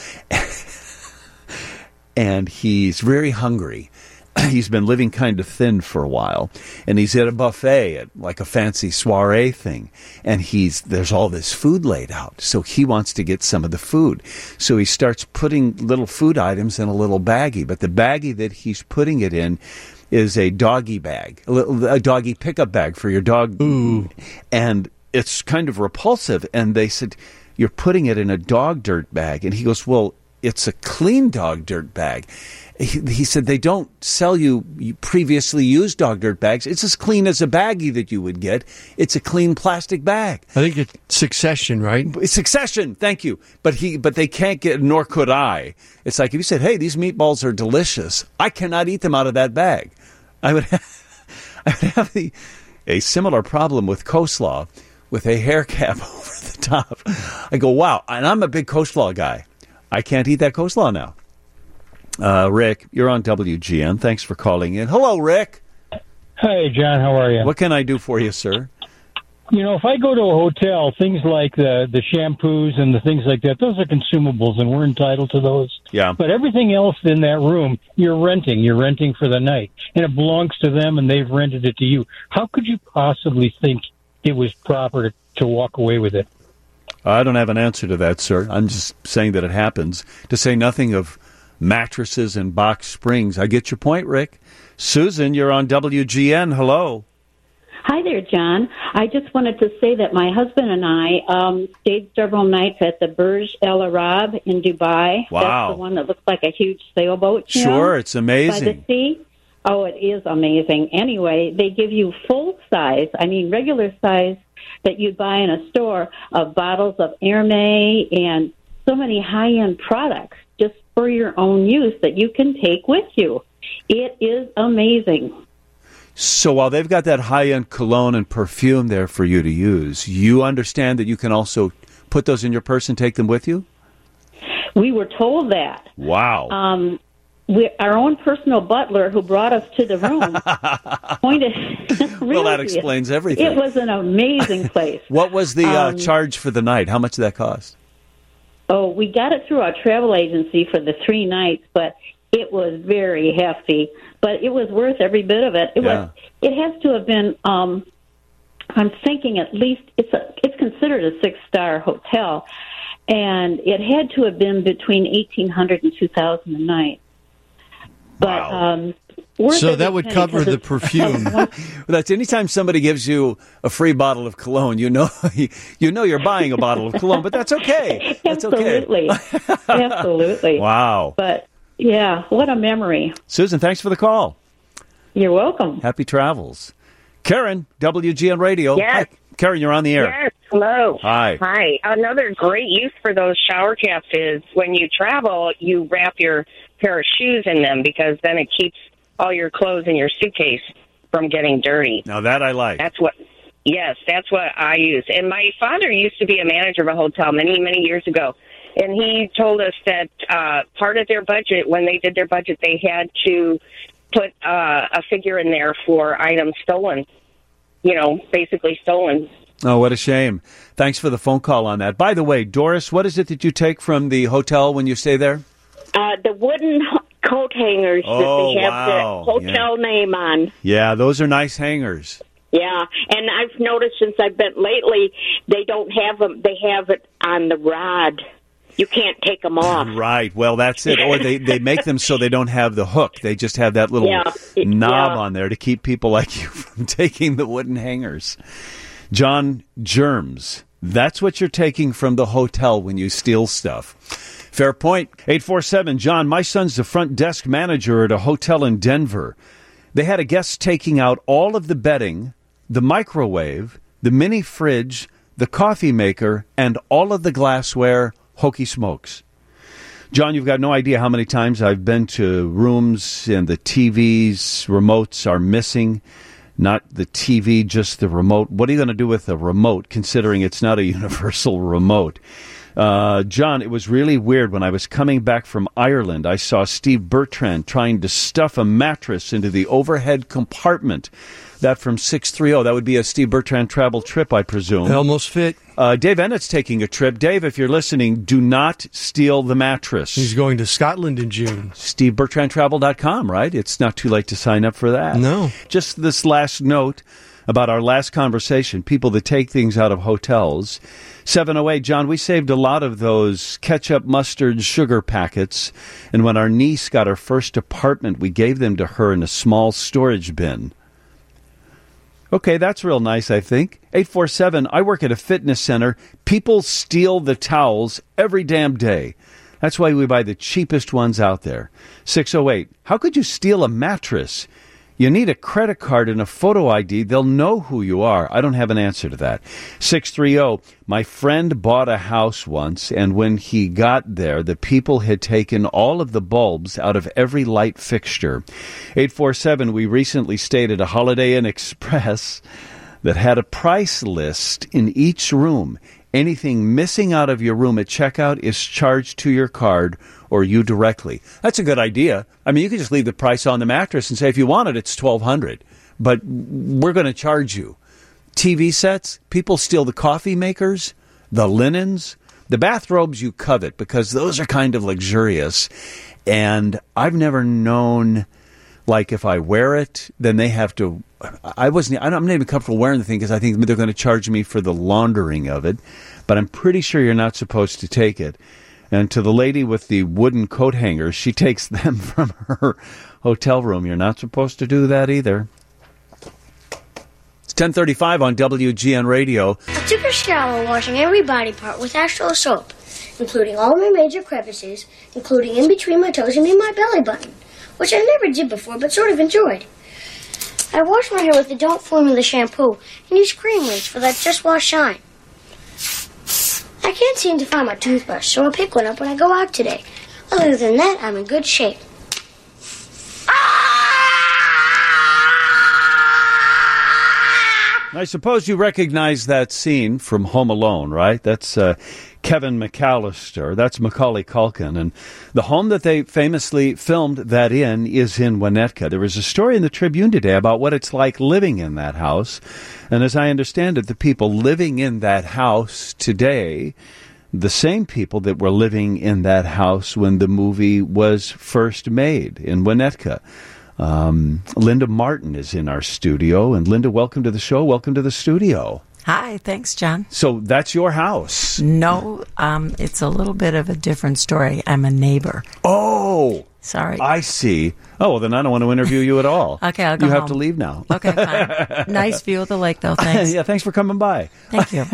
And he's very hungry. He's been living kind of thin for a while, and he's at a buffet at like a fancy soiree thing, and he's there's all this food laid out, so he wants to get some of the food. So he starts putting little food items in a little baggie, but the baggie that he's putting it in is a doggy bag, a, little, a doggy pickup bag for your dog. Ooh. And it's kind of repulsive, and they said, you're putting it in a dog dirt bag. And he goes, well, it's a clean dog dirt bag. He, he said, they don't sell you previously used dog dirt bags. It's as clean as a baggie that you would get. It's a clean plastic bag. I think it's Succession, right? It's Succession, thank you. But he, but they can't get, nor could I. It's like if you said, hey, these meatballs are delicious, I cannot eat them out of that bag. I would have, I would have the a similar problem with coleslaw with a hair cap over the top. I go, wow, and I'm a big coleslaw guy. I can't eat that coleslaw now. Uh, Rick, you're on W G N. Thanks for calling in. Hello, Rick. Hey, John, how are you? What can I do for you, sir? You know, if I go to a hotel, things like the the shampoos and the things like that, those are consumables, and we're entitled to those. Yeah. But everything else in that room, you're renting. You're renting for the night, and it belongs to them, and they've rented it to you. How could you possibly think it was proper to, to walk away with it? I don't have an answer to that, sir. I'm just saying that it happens. To say nothing of mattresses and box springs. I get your point, Rick. Susan, you're on W G N. Hello. Hi there, John. I just wanted to say that my husband and I um, stayed several nights at the Burj Al Arab in Dubai. Wow. That's the one that looks like a huge sailboat. You Sure, know, it's amazing. By the sea. Oh, it is amazing. Anyway, they give you full size, I mean regular size, that you buy in a store of bottles of Hermes and so many high-end products just for your own use that you can take with you. It is amazing. So while they've got that high-end cologne and perfume there for you to use, you understand that you can also put those in your purse and take them with you? We were told that. Wow. Um, we, our own personal butler who brought us to the room pointed. Well, that explains everything. It was an amazing place. What was the uh, Um, charge for the night? How much did that cost? Oh, we got it through our travel agency for the three nights, but it was very hefty. But it was worth every bit of it. It Yeah. was. It has to have been. Um, I'm thinking at least it's a. It's considered a six star hotel, and it had to have been between eighteen hundred and two thousand a night. But um, worth So every that would penny cover 'cause the it's- perfume. Well, that's anytime somebody gives you a free bottle of cologne, you know you know you're buying a bottle of cologne, but that's okay. That's Absolutely. okay. Absolutely. Wow. But yeah, what a memory. Susan, thanks for the call. You're welcome. Happy travels. Karen, W G N Radio. Yes. Hi. Karen, you're on the air. Yes, hello. Hi. Hi. Another great use for those shower caps is when you travel, you wrap your pair of shoes in them because then it keeps all your clothes in your suitcase from getting dirty. Now that I like. That's what, yes, that's what I use. And my father used to be a manager of a hotel many, many years ago. And he told us that uh, part of their budget, when they did their budget, they had to put uh, a figure in there for items stolen, you know, basically stolen. Oh, what a shame. Thanks for the phone call on that. By the way, Doris, what is it that you take from the hotel when you stay there? Uh, the wooden h- coat hangers Oh, that they have wow. the hotel name on. Yeah, those are nice hangers. Yeah, and I've noticed since I've been lately, they don't have them. They have it on the rod. You can't take them off. Right. Well, that's it. Or they, they make them so they don't have the hook. They just have that little Yeah, it- knob yeah. on there to keep people like you from taking the wooden hangers. John, germs. That's what you're taking from the hotel when you steal stuff. Fair point. eight four seven, John, my son's the front desk manager at a hotel in Denver. They had a guest taking out all of the bedding, the microwave, the mini fridge, the coffee maker, and all of the glassware. Hokey smokes. John, you've got no idea how many times I've been to rooms and the T Vs, remotes are missing. Not the T V, just the remote. What are you going to do with a remote, considering it's not a universal remote? Uh, John, it was really weird when I was coming back from Ireland. I saw Steve Bertrand trying to stuff a mattress into the overhead compartment. That from six three zero. That would be a Steve Bertrand travel trip, I presume. It almost fit. Uh, Dave Ennett's taking a trip. Dave, if you're listening, do not steal the mattress. He's going to Scotland in June. Steve Bertrand Travel dot com, right? It's not too late to sign up for that. No. Just this last note about our last conversation, people that take things out of hotels. seven oh eight, John, we saved a lot of those ketchup, mustard, sugar packets. And when our niece got her first apartment, we gave them to her in a small storage bin. Okay, that's real nice, I think. eight four seven, I work at a fitness center. People steal the towels every damn day. That's why we buy the cheapest ones out there. six oh eight, how could you steal a mattress? You need a credit card and a photo I D. They'll know who you are. I don't have an answer to that. six three zero, my friend bought a house once, and when he got there, the people had taken all of the bulbs out of every light fixture. eight four seven, we recently stayed at a Holiday Inn Express. that had a price list in each room. Anything missing out of your room at checkout is charged to your card or you directly. That's a good idea. I mean, you could just leave the price on the mattress and say, if you want it, it's twelve hundred dollars. But we're going to charge you. T V sets, people steal the coffee makers, the linens, the bathrobes you covet because those are kind of luxurious. And I've never known, like, if I wear it, then they have to... I wasn't. I'm not even comfortable wearing the thing because I think they're going to charge me for the laundering of it. But I'm pretty sure you're not supposed to take it. And to the lady with the wooden coat hangers, she takes them from her hotel room. You're not supposed to do that either. It's ten thirty-five on W G N Radio. I took a shower washing every body part with Astral soap, including all my major crevices, including in between my toes and in my belly button, which I never did before but sort of enjoyed. I washed my hair with the Don't Formula shampoo and used cream rinse for that Just Wash shine. I can't seem to find my toothbrush, so I'll pick one up when I go out today. Other than that, I'm in good shape. I suppose you recognize that scene from Home Alone, right? That's uh, Kevin McAllister. That's Macaulay Culkin. And the home that they famously filmed that in is in Winnetka. There was a story in the Tribune today about what it's like living in that house. And as I understand it, the people living in that house today, the same people that were living in that house when the movie was first made in Winnetka. Um, Linda Martin is in our studio. And Linda, welcome to the show. Welcome to the studio. Hi, thanks, John. So that's your house? No, um, it's a little bit of a different story. I'm a neighbor. Oh! Sorry. I see. Oh, well, then I don't want to interview you at all. Okay, I'll go You have home. to leave now. Okay, fine. Nice view of the lake, though. Thanks. Yeah, thanks for coming by. Thank you.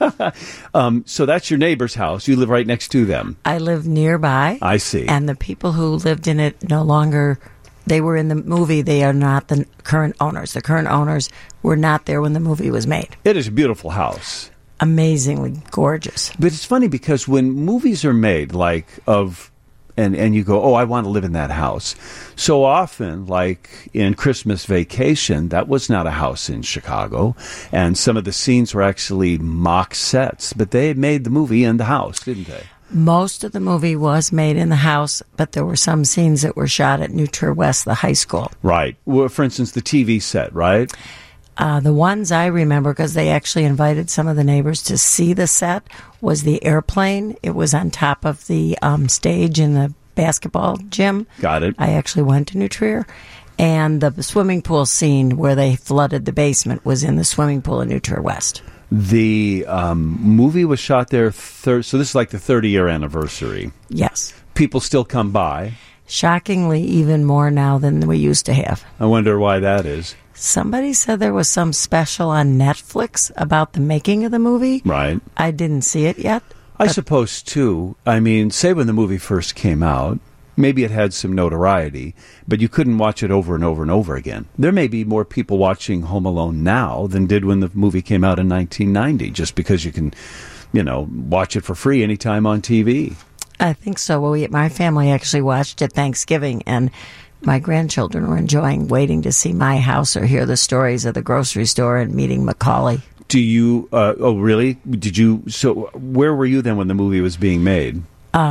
um, so that's your neighbor's house. You live right next to them. I live nearby. I see. And the people who lived in it no longer... They were in the movie. They are not the current owners. The current owners were not there when the movie was made. It is a beautiful house. Amazingly gorgeous. But it's funny because when movies are made, like of, and, and you go, oh, I want to live in that house. So often, like in Christmas Vacation, that was not a house in Chicago. And some of the scenes were actually mock sets. But they made the movie in the house, didn't they? Most of the movie was made in the house, but there were some scenes that were shot at New Trier West, the high school. Right. Well, for instance, the T V set, right? Uh, the ones I remember, because they actually invited some of the neighbors to see the set, was the airplane. It was on top of the um, stage in the basketball gym. Got it. I actually went to New Trier. And the swimming pool scene where they flooded the basement was in the swimming pool in New Trier West. The um, movie was shot there, thir- so this is like the thirty-year anniversary. Yes. People still come by. Shockingly, even more now than we used to have. I wonder why that is. Somebody said there was some special on Netflix about the making of the movie. Right. I didn't see it yet. I suppose, too. I mean, say when the movie first came out, maybe it had some notoriety, but you couldn't watch it over and over and over again. There may be more people watching Home Alone now than did when the movie came out in nineteen ninety, just because you can, you know, watch it for free anytime on T V. I think so. Well, we, my family actually watched it Thanksgiving, and my grandchildren were enjoying waiting to see my house or hear the stories of the grocery store and meeting Macaulay. Do you, uh, oh, really? Did you, so where were you then when the movie was being made?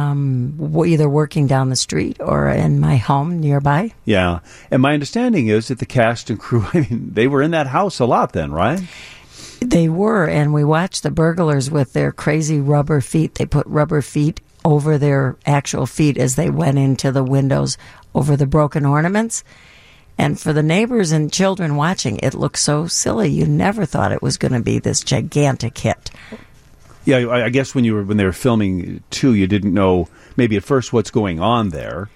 Um, either working down the street or in my home nearby. Yeah. And my understanding is that the cast and crew, I mean, they were in that house a lot then, right? They were, and we watched the burglars with their crazy rubber feet. They put rubber feet over their actual feet as they went into the windows over the broken ornaments. And for the neighbors and children watching, it looked so silly. You never thought it was going to be this gigantic hit. Yeah, I guess when you were when they were filming too, you didn't know maybe at first what's going on there.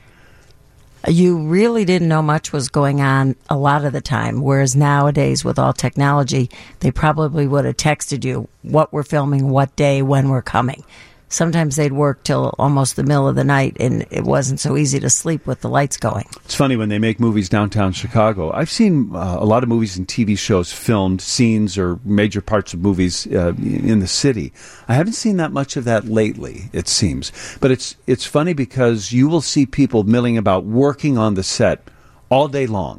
You really didn't know much was going on a lot of the time, whereas nowadays with all technology, they probably would have texted you what we're filming, what day, when we're coming. Sometimes they'd work till almost the middle of the night, and it wasn't so easy to sleep with the lights going. It's funny when they make movies downtown Chicago. I've seen uh, a lot of movies and T V shows filmed scenes or major parts of movies uh, in the city. I haven't seen that much of that lately, it seems. But it's it's funny because you will see people milling about working on the set all day long.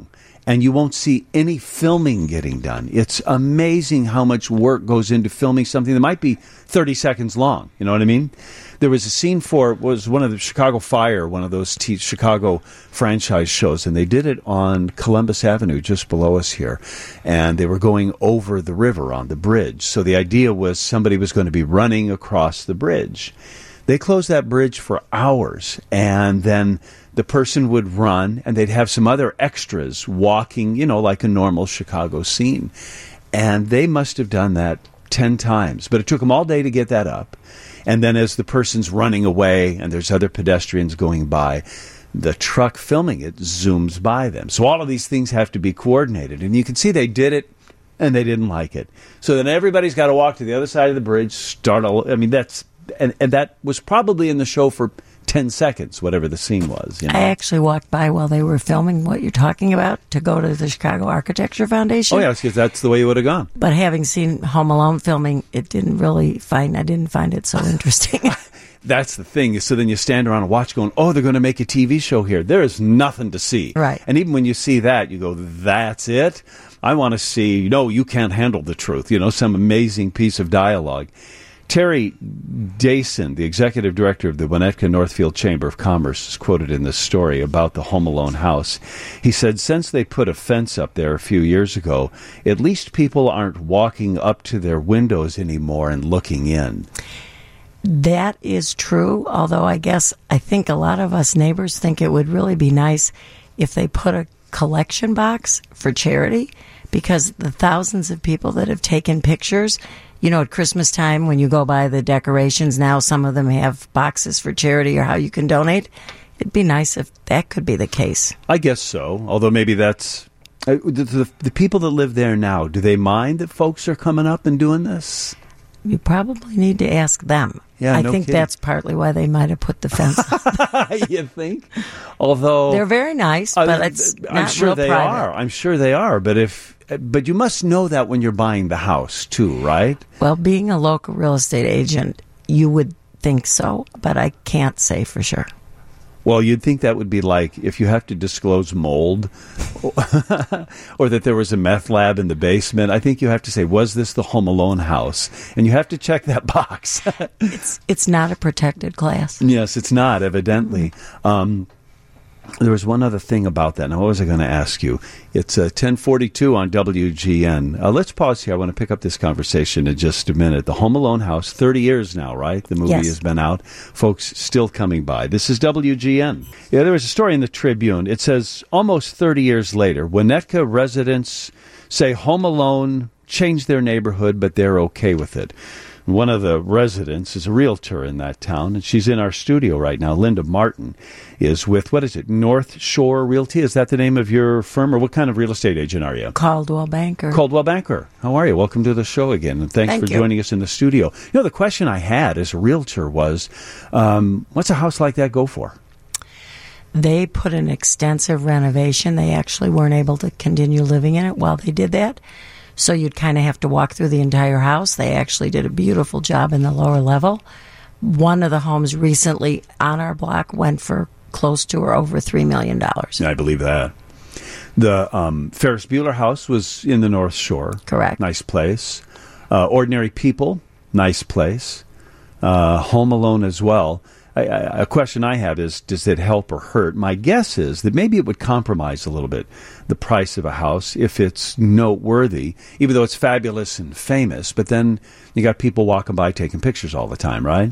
and you won't see any filming getting done. It's amazing how much work goes into filming something that might be thirty seconds long. You know what I mean? There was a scene for, it was one of the Chicago Fire, one of those t- Chicago franchise shows, and they did it on Columbus Avenue just below us here. And they were going over the river on the bridge. So the idea was somebody was going to be running across the bridge. They closed that bridge for hours, and then the person would run, and they'd have some other extras walking, you know, like a normal Chicago scene. And they must have done that ten times. But it took them all day to get that up. And then as the person's running away and there's other pedestrians going by, the truck filming it zooms by them. So all of these things have to be coordinated. And you can see they did it, and they didn't like it. So then everybody's got to walk to the other side of the bridge, start all, I mean, that's, and, and that was probably in the show for ten seconds, whatever the scene was. You know? I actually walked by while they were filming what you're talking about to go to the Chicago Architecture Foundation. Oh, yeah, because that's the way you would have gone. But having seen Home Alone filming, it didn't really find, I didn't find it so interesting. That's the thing. So then you stand around and watch going, oh, they're going to make a T V show here. There is nothing to see. Right. And even when you see that, you go, that's it? I want to see, no, you can't handle the truth. You know, some amazing piece of dialogue. Terry Dason, the executive director of the Winnetka Northfield Chamber of Commerce, is quoted in this story about the Home Alone house. He said, since they put a fence up there a few years ago, at least people aren't walking up to their windows anymore and looking in. That is true, although I guess I think a lot of us neighbors think it would really be nice if they put a collection box for charity, because the thousands of people that have taken pictures, you know, at Christmas time when you go by the decorations, now some of them have boxes for charity or how you can donate. It'd be nice if that could be the case. I guess so, although maybe that's... Uh, the, the, the people that live there now, do they mind that folks are coming up and doing this? You probably need to ask them. Yeah, I no think kidding. That's partly why they might have put the fence up. You think? Although they're very nice, but uh, it's I'm not sure real they private. are. I'm sure they are. But if, but you must know that when you're buying the house too, right? Well, being a local real estate agent, you would think so, but I can't say for sure. Well, you'd think that would be like if you have to disclose mold or that there was a meth lab in the basement. I think you have to say, was this the Home Alone house? And you have to check that box. it's it's not a protected class. Yes, it's not, evidently. Um, there was one other thing about that. Now, what was I going to ask you? It's uh, ten forty-two on W G N. Uh, let's pause here. I want to pick up this conversation in just a minute. The Home Alone house, thirty years now, right? The movie Yes. has been out. Folks still coming by. This is W G N. Yeah, there was a story in the Tribune. It says, almost thirty years later, Winnetka residents say Home Alone changed their neighborhood, but they're okay with it. One of the residents is a realtor in that town, and she's in our studio right now. Linda Martin is with, what is it, North Shore Realty? Is that the name of your firm, or what kind of real estate agent are you? Caldwell Banker. Caldwell Banker. How are you? Welcome to the show again, and thanks Thank for you. joining us in the studio. You know, the question I had as a realtor was, um, what's a house like that go for? They put an extensive renovation. They actually weren't able to continue living in it while they did that. So you'd kind of have to walk through the entire house. They actually did a beautiful job in the lower level. One of the homes recently on our block went for close to or over three million dollars. I believe that. The um, Ferris Bueller house was in the North Shore. Correct. Nice place. Uh, Ordinary People, nice place. Uh, Home Alone as well. I, I, a question I have is, does it help or hurt? My guess is that maybe it would compromise a little bit the price of a house if it's noteworthy, even though it's fabulous and famous. But then you got people walking by taking pictures all the time, right?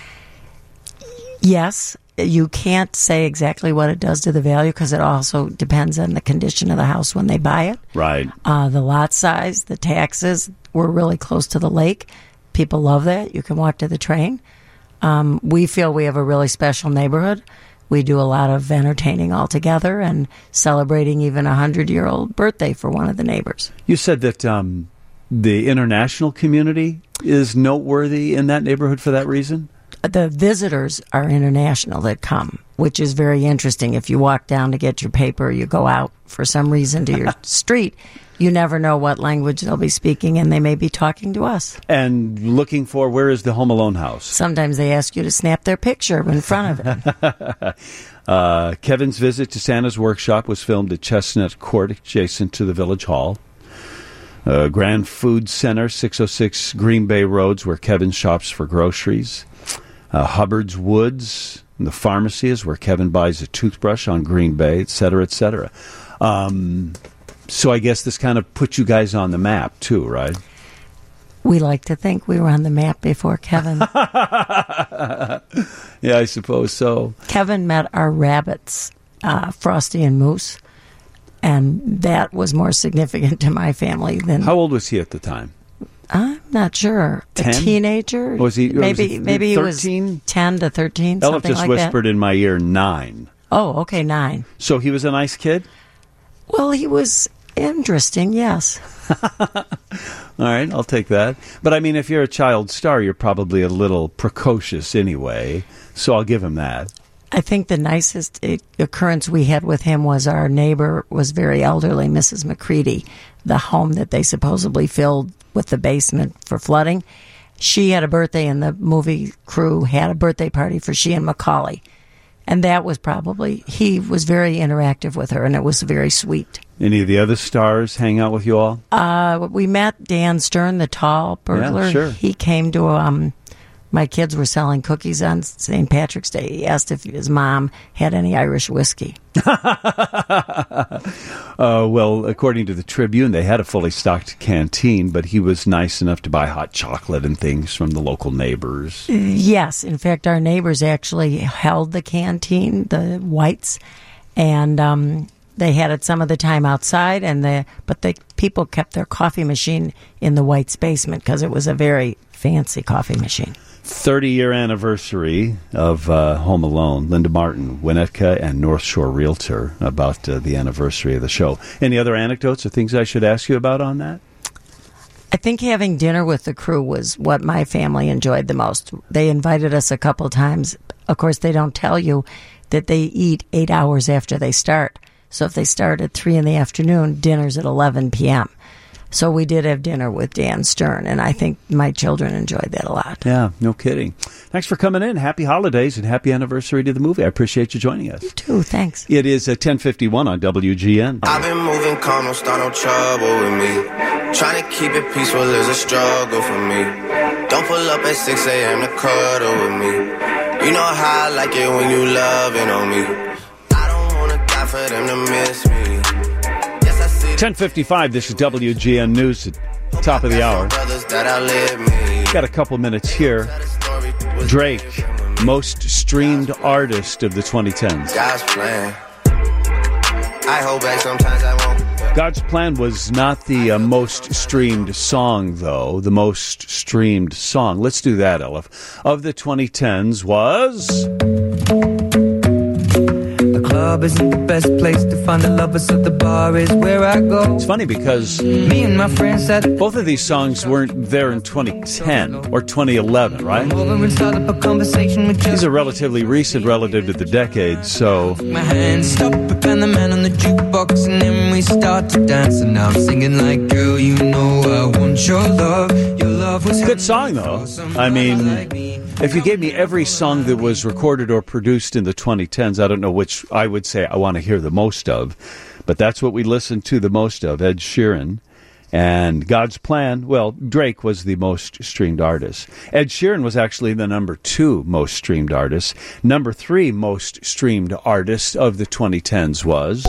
Yes, you can't say exactly what it does to the value because it also depends on the condition of the house when they buy it. Right. Uh, the lot size, the taxes. We're really close to the lake. People love that. You can walk to the train. Um, we feel we have a really special neighborhood. We do a lot of entertaining all together and celebrating even a hundred-year-old birthday for one of the neighbors. You said that um, the international community is noteworthy in that neighborhood for that reason? The visitors are international that come. which is very interesting. If you walk down to get your paper, you go out for some reason to your street, you never know what language they'll be speaking, and they may be talking to us. And looking for, where is the Home Alone house? Sometimes they ask you to snap their picture in front of it. uh, Kevin's visit to Santa's workshop was filmed at Chestnut Court, adjacent to the Village Hall. Uh, Grand Food Center, six oh six Green Bay Roads, where Kevin shops for groceries. Uh, Hubbard's Woods, the pharmacy is where Kevin buys a toothbrush on Green Bay, et cetera, et cetera. Um, so I guess this kind of put you guys on the map, too, right? We like to think we were on the map before Kevin. Yeah, I suppose so. Kevin met our rabbits, uh, Frosty and Moose, and that was more significant to my family than... How old was he at the time? I'm not sure. ten? A teenager? Was he? Maybe was he maybe thirteen? He was ten to thirteen, Ella something just like whispered that. in my ear nine. Oh, okay, nine. So he was a nice kid? Well, he was interesting, yes. All right, I'll take that. But I mean, if you're a child star, you're probably a little precocious anyway, so I'll give him that. I think the nicest occurrence we had with him was our neighbor was very elderly, Missus McCready, the home that they supposedly filled with the basement for flooding. She had a birthday, and the movie crew had a birthday party for she and Macaulay. And that was probably, he was very interactive with her, and it was very sweet. Any of the other stars hang out with you all? Uh, we met Dan Stern, the tall burglar. Yeah, sure. He came to, um, my kids were selling cookies on Saint Patrick's Day. He asked if his mom had any Irish whiskey. uh, well, according to the Tribune, they had a fully stocked canteen, but he was nice enough to buy hot chocolate and things from the local neighbors. Yes. In fact, our neighbors actually held the canteen, the Whites, and um, they had it some of the time outside, and the but the people kept their coffee machine in the Whites' basement because it was a very fancy coffee machine. thirty-year anniversary of uh, Home Alone. Linda Martin, Winnetka, and North Shore Realtor about uh, the anniversary of the show. Any other anecdotes or things I should ask you about on that? I think having dinner with the crew was what my family enjoyed the most. They invited us a couple times. Of course, they don't tell you that they eat eight hours after they start. So if they start at three in the afternoon, dinner's at eleven p.m., So we did have dinner with Dan Stern, and I think my children enjoyed that a lot. Yeah, no kidding. Thanks for coming in. Happy holidays and happy anniversary to the movie. I appreciate you joining us. You too, thanks. It is uh, ten fifty-one on W G N. I've been moving calm, don't start no trouble with me. Trying to keep it peaceful is a struggle for me. Don't pull up at six a.m. to cuddle with me. You know how I like it when you loving on me. I don't want to die for them to miss me. ten fifty-five, this is W G N News at top of the hour. Got a couple minutes here. Drake, most streamed artist of the twenty tens. God's plan. I hold back sometimes I won't. God's Plan was not the uh, most streamed song, though. The most streamed song. Let's do that, Elif. Of the twenty tens was... Club isn't the best place to find the lovers, so the bar is where I go. It's funny because me and my friends at both of these songs weren't there in twenty ten or twenty eleven, right? These are relatively recent relative to the decade, so my hands stop and the man on the jukebox, and then we start to dance, and now I'm singing like, girl, you know I want your love. Your love was good song, though. I mean, if you gave me every song that was recorded or produced in the twenty tens, I don't know which I would say I want to hear the most of, but that's what we listened to the most of, Ed Sheeran. And God's Plan, well, Drake was the most streamed artist. Ed Sheeran was actually the number two most streamed artist. Number three most streamed artist of the twenty tens was...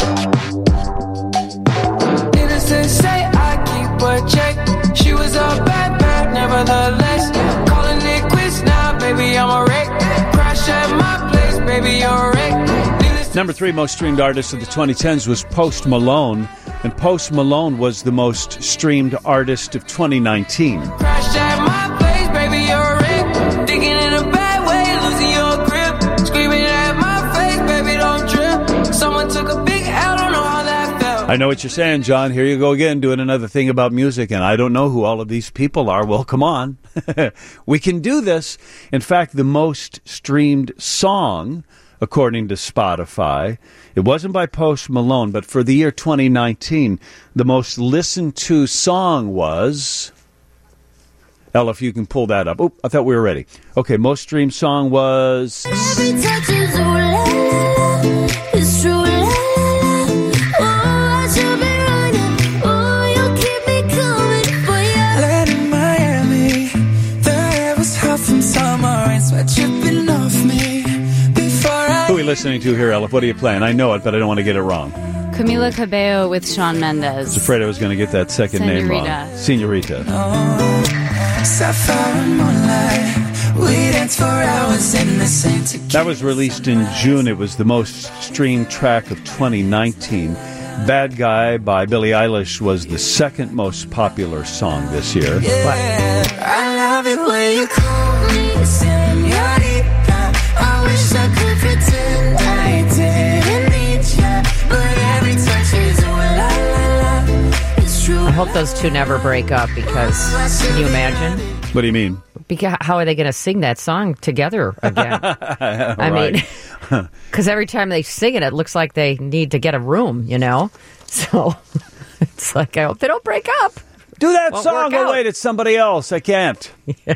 Innocent say I keep a check. She was a bad, bad, nevertheless. Calling it quits now, baby, I'm a wreck. Crash at my place, baby, you're a wreck. Number three most streamed artist of the twenty tens was Post Malone, and Post Malone was the most streamed artist of twenty nineteen. Crash at my place, baby, you're a wreck. Digging in a bad way, losing your grip. Screaming at my face, baby, don't trip. Someone took a big L, don't know how that felt. I know what you're saying, John. Here you go again, doing another thing about music, and I don't know who all of these people are. Well, come on. We can do this. In fact, the most streamed song according to Spotify. It wasn't by Post Malone, but for the year twenty nineteen, the most listened to song was... Ella, if you can pull that up. Oh, I thought we were ready. Okay, most streamed song was... Every touch is ooh la la, it's true la la la. Oh, I should be running. Oh, you keep me coming for you. Land in Miami, the air was hot from summer rain, sweat dripping off me. Before I... Who are we listening to here, Ella? What are you playing? I know it, but I don't want to get it wrong. Camila Cabello with Shawn Mendes. I was afraid I was going to get that second name wrong. Senorita. Senorita. Oh, sapphire moonlight, we dance for hours in the same tequila. That was released in June. It was the most streamed track of twenty nineteen. Bad Guy by Billie Eilish was the second most popular song this year. Yeah, I love it when you call me senorita. I wish I could pretend I didn't need you, but every touch is ooh la la la. It's true. I hope those two never break up because, can you imagine? What do you mean? Because how are they going to sing that song together again? I Right. mean, because every time they sing it, it looks like they need to get a room, you know? So it's like, I hope they don't break up. Do that Won't song. work Oh, out. wait, it's somebody else. I can't. Yeah.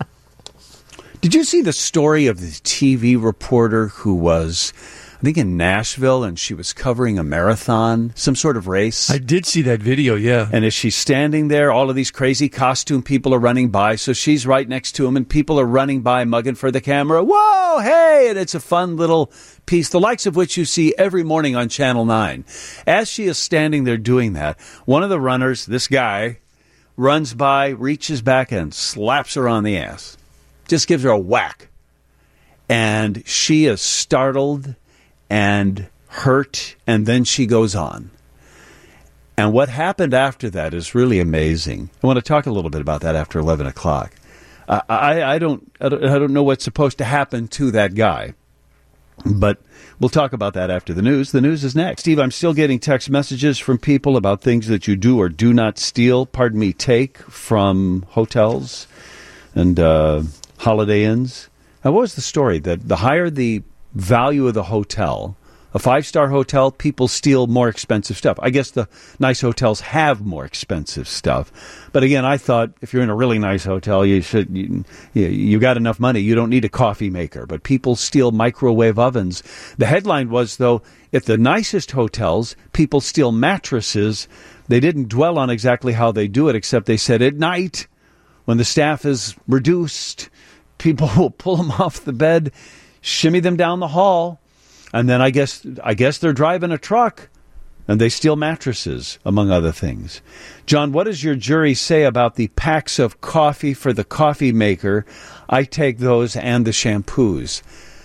Did you see the story of the T V reporter who was, I think, in Nashville, and she was covering a marathon, some sort of race? I did see that video, yeah. And as she's standing there, all of these crazy costume people are running by, so she's right next to him, and people are running by, mugging for the camera. Whoa, hey! And it's a fun little piece, the likes of which you see every morning on Channel nine. As she is standing there doing that, one of the runners, this guy, runs by, reaches back, and slaps her on the ass. Just gives her a whack. And she is startled and hurt, and then she goes on. And what happened after that is really amazing. I want to talk a little bit about that after eleven o'clock. Uh, I, I, don't, I don't I don't know what's supposed to happen to that guy, but we'll talk about that after the news. The news is next. Steve, I'm still getting text messages from people about things that you do or do not steal, pardon me, take from hotels and uh, Holiday Inns. Now, what was the story? That the higher the value of the hotel, a five-star hotel, people steal more expensive stuff. I guess the nice hotels have more expensive stuff. But again, I thought if you're in a really nice hotel, you should you, you, you got enough money. You don't need a coffee maker. But people steal microwave ovens. The headline was, though, at the nicest hotels, people steal mattresses. They didn't dwell on exactly how they do it, except they said at night, when the staff is reduced, people will pull them off the bed, shimmy them down the hall, and then I guess I guess they're driving a truck, and they steal mattresses, among other things. John, what does your jury say about the packs of coffee for the coffee maker? I take those and the shampoos.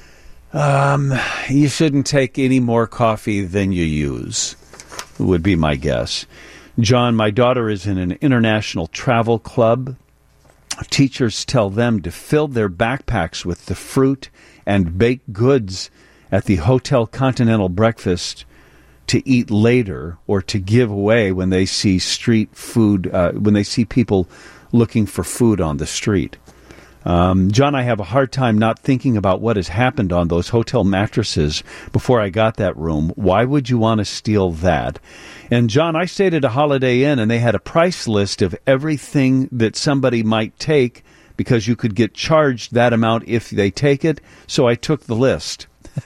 Um, you shouldn't take any more coffee than you use, would be my guess. John, my daughter is in an international travel club. Teachers tell them to fill their backpacks with the fruit and baked goods at the Hotel Continental breakfast to eat later or to give away when they see street food, uh, when they see people looking for food on the street. Um, John, I have a hard time not thinking about what has happened on those hotel mattresses before I got that room. Why would you want to steal that? And John, I stayed at a Holiday Inn, and they had a price list of everything that somebody might take because you could get charged that amount if they take it. So I took the list.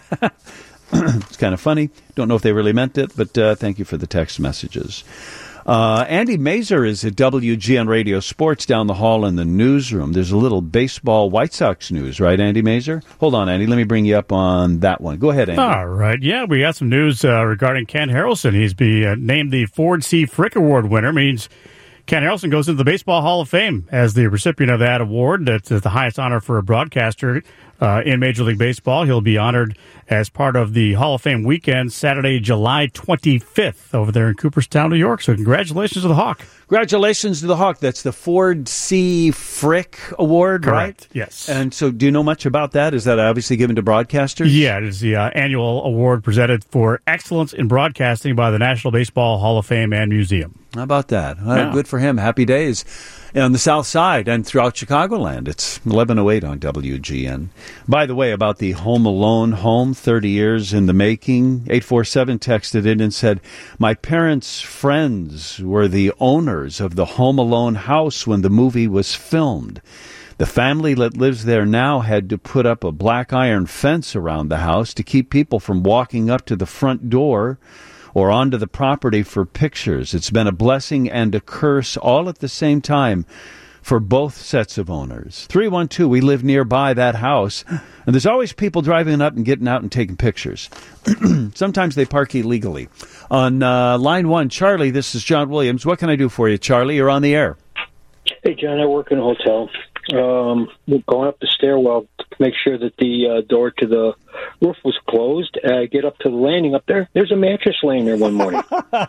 It's kind of funny. Don't know if they really meant it, but uh, thank you for the text messages. Uh, Andy Mazer is at W G N Radio Sports down the hall in the newsroom. There's a little baseball White Sox news, right, Andy Mazer? Hold on, Andy. Let me bring you up on that one. Go ahead, Andy. All right. Yeah, we got some news uh, regarding Ken Harrelson. He's be uh, named the Ford C. Frick Award winner. Means Ken Harrelson goes into the Baseball Hall of Fame as the recipient of that award. That's the highest honor for a broadcaster uh, in Major League Baseball. He'll be honored as part of the Hall of Fame weekend, Saturday, July twenty-fifth, over there in Cooperstown, New York. So congratulations to the Hawk. Congratulations to the Hawk. That's the Ford C. Frick Award, Correct. right? Yes. And so do you know much about that? Is that obviously given to broadcasters? Yeah, it is the uh, annual award presented for excellence in broadcasting by the National Baseball Hall of Fame and Museum. How about that? Well, Yeah. good for him. Happy days. on the south side and throughout Chicagoland. It's eleven oh eight on W G N. By the way, about the Home Alone home, thirty years in the making, eight four seven texted in and said, my parents' friends were the owners of the Home Alone house when the movie was filmed. The family that lives there now had to put up a black iron fence around the house to keep people from walking up to the front door or onto the property for pictures. It's been a blessing and a curse all at the same time for both sets of owners. three one two, we live nearby that house, and there's always people driving up and getting out and taking pictures. Sometimes they park illegally. On uh, line one, Charlie, this is John Williams. What can I do for you, Charlie? You're on the air. Hey, John, I work in a hotel. Um, going up the stairwell to make sure that the uh, door to the roof was closed. I uh, get up to the landing up there. There's a mattress laying there one morning.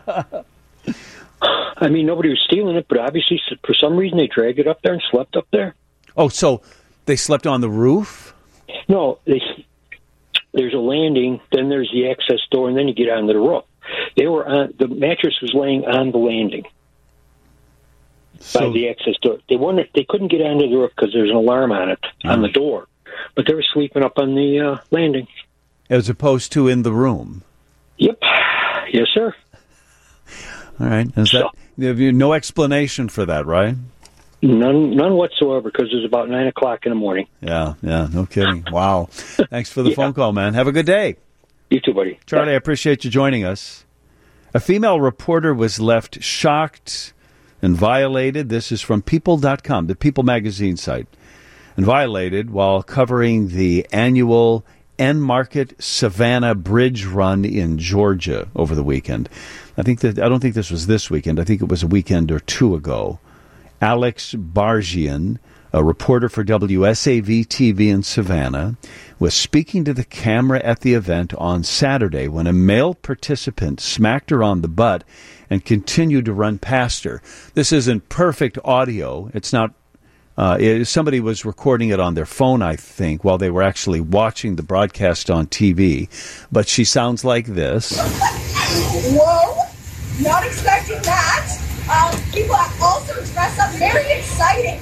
I mean, nobody was stealing it, but obviously for some reason they dragged it up there and slept up there. Oh, so they slept on the roof? No, they, there's a landing, then there's the access door, and then you get onto the roof. They were on, the mattress was laying on the landing. So, by the access door. They wanted, they couldn't get onto the roof because there's an alarm on it, mm. on the door. But they were sleeping up on the uh, landing. As opposed to in the room? Yep. Yes, sir. All right. Is so, that, have you no explanation for that, right? None none whatsoever, because it was about nine o'clock in the morning. Yeah, yeah, no kidding. Wow. Thanks for the yeah. phone call, man. Have a good day. You too, buddy. Charlie, Bye. I appreciate you joining us. A female reporter was left shocked and violated. This is from people dot com, the People magazine site. And violated while covering the annual Enmarket Savannah Bridge Run in Georgia over the weekend. I think that I don't think this was this weekend. I think it was a weekend or two ago. Alex Bargian, a reporter for W S A V T V in Savannah, was speaking to the camera at the event on Saturday when a male participant smacked her on the butt and continued to run past her. This isn't perfect audio. It's not. Uh, it, somebody was recording it on their phone, I think, while they were actually watching the broadcast on T V. But she sounds like this. Whoa! Not expecting that. Um, people have also dressed up. Very exciting.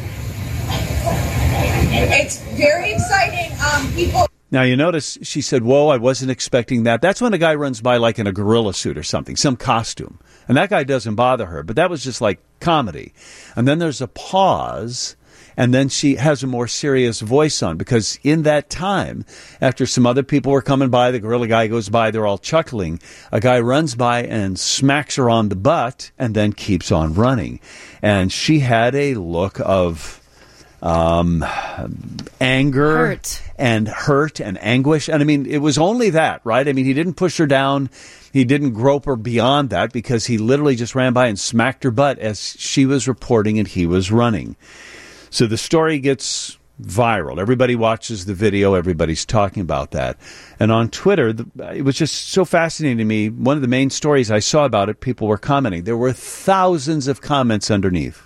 It's very exciting. Um, people. Now, you notice she said, whoa, I wasn't expecting that. That's when a guy runs by like in a gorilla suit or something, some costume. And that guy doesn't bother her. But that was just like comedy. And then there's a pause. And then she has a more serious voice on, because in that time, after some other people were coming by, the gorilla guy goes by, they're all chuckling. A guy runs by and smacks her on the butt and then keeps on running. And she had a look of um, anger hurt. and hurt and anguish. And I mean, it was only that, right? I mean, he didn't push her down. He didn't grope her beyond that, because he literally just ran by and smacked her butt as she was reporting and he was running. So the story gets viral. Everybody watches the video. Everybody's talking about that. And on Twitter, the, it was just so fascinating to me. One of the main stories I saw about it, people were commenting. There were thousands of comments underneath.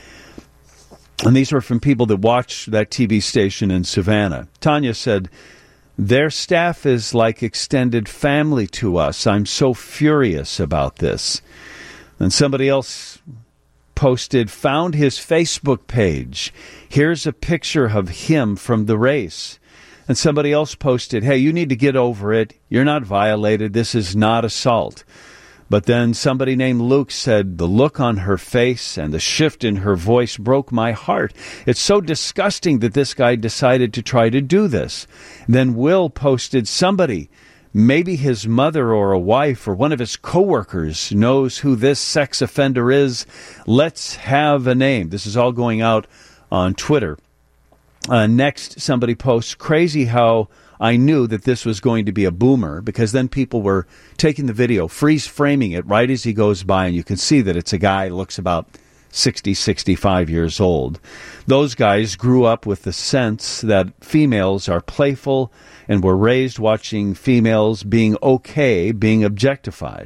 And these were from people that watched that T V station in Savannah. Tanya said, their staff is like extended family to us. I'm so furious about this. And somebody else posted, found his Facebook page. Here's a picture of him from the race. And somebody else posted, hey, you need to get over it. You're not violated. This is not assault. But then somebody named Luke said, the look on her face and the shift in her voice broke my heart. It's so disgusting that this guy decided to try to do this. Then Will posted, somebody, maybe his mother or a wife or one of his coworkers knows who this sex offender is. Let's have a name. This is all going out on Twitter. Uh, next, somebody posts, crazy how I knew that this was going to be a boomer, because then people were taking the video, freeze framing it right as he goes by, and you can see that it's a guy who looks about sixty, sixty-five years old. Those guys grew up with the sense that females are playful and were raised watching females being okay, being objectified.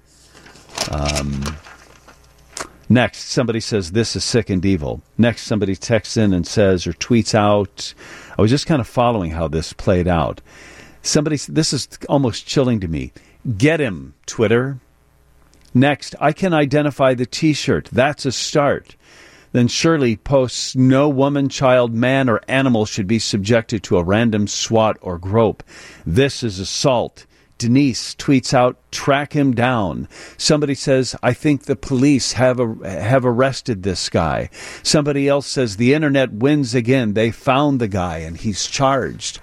Um, next, somebody says, this is sick and evil. Next, somebody texts in and says, or tweets out, I was just kind of following how this played out. Somebody, this is almost chilling to me. Get him, Twitter. Next, I can identify the T-shirt. That's a start. Then Shirley posts, no woman, child, man, or animal should be subjected to a random swat or grope. This is assault. Denise tweets out, track him down. Somebody says, I think the police have a, have arrested this guy. Somebody else says, the internet wins again. They found the guy and he's charged.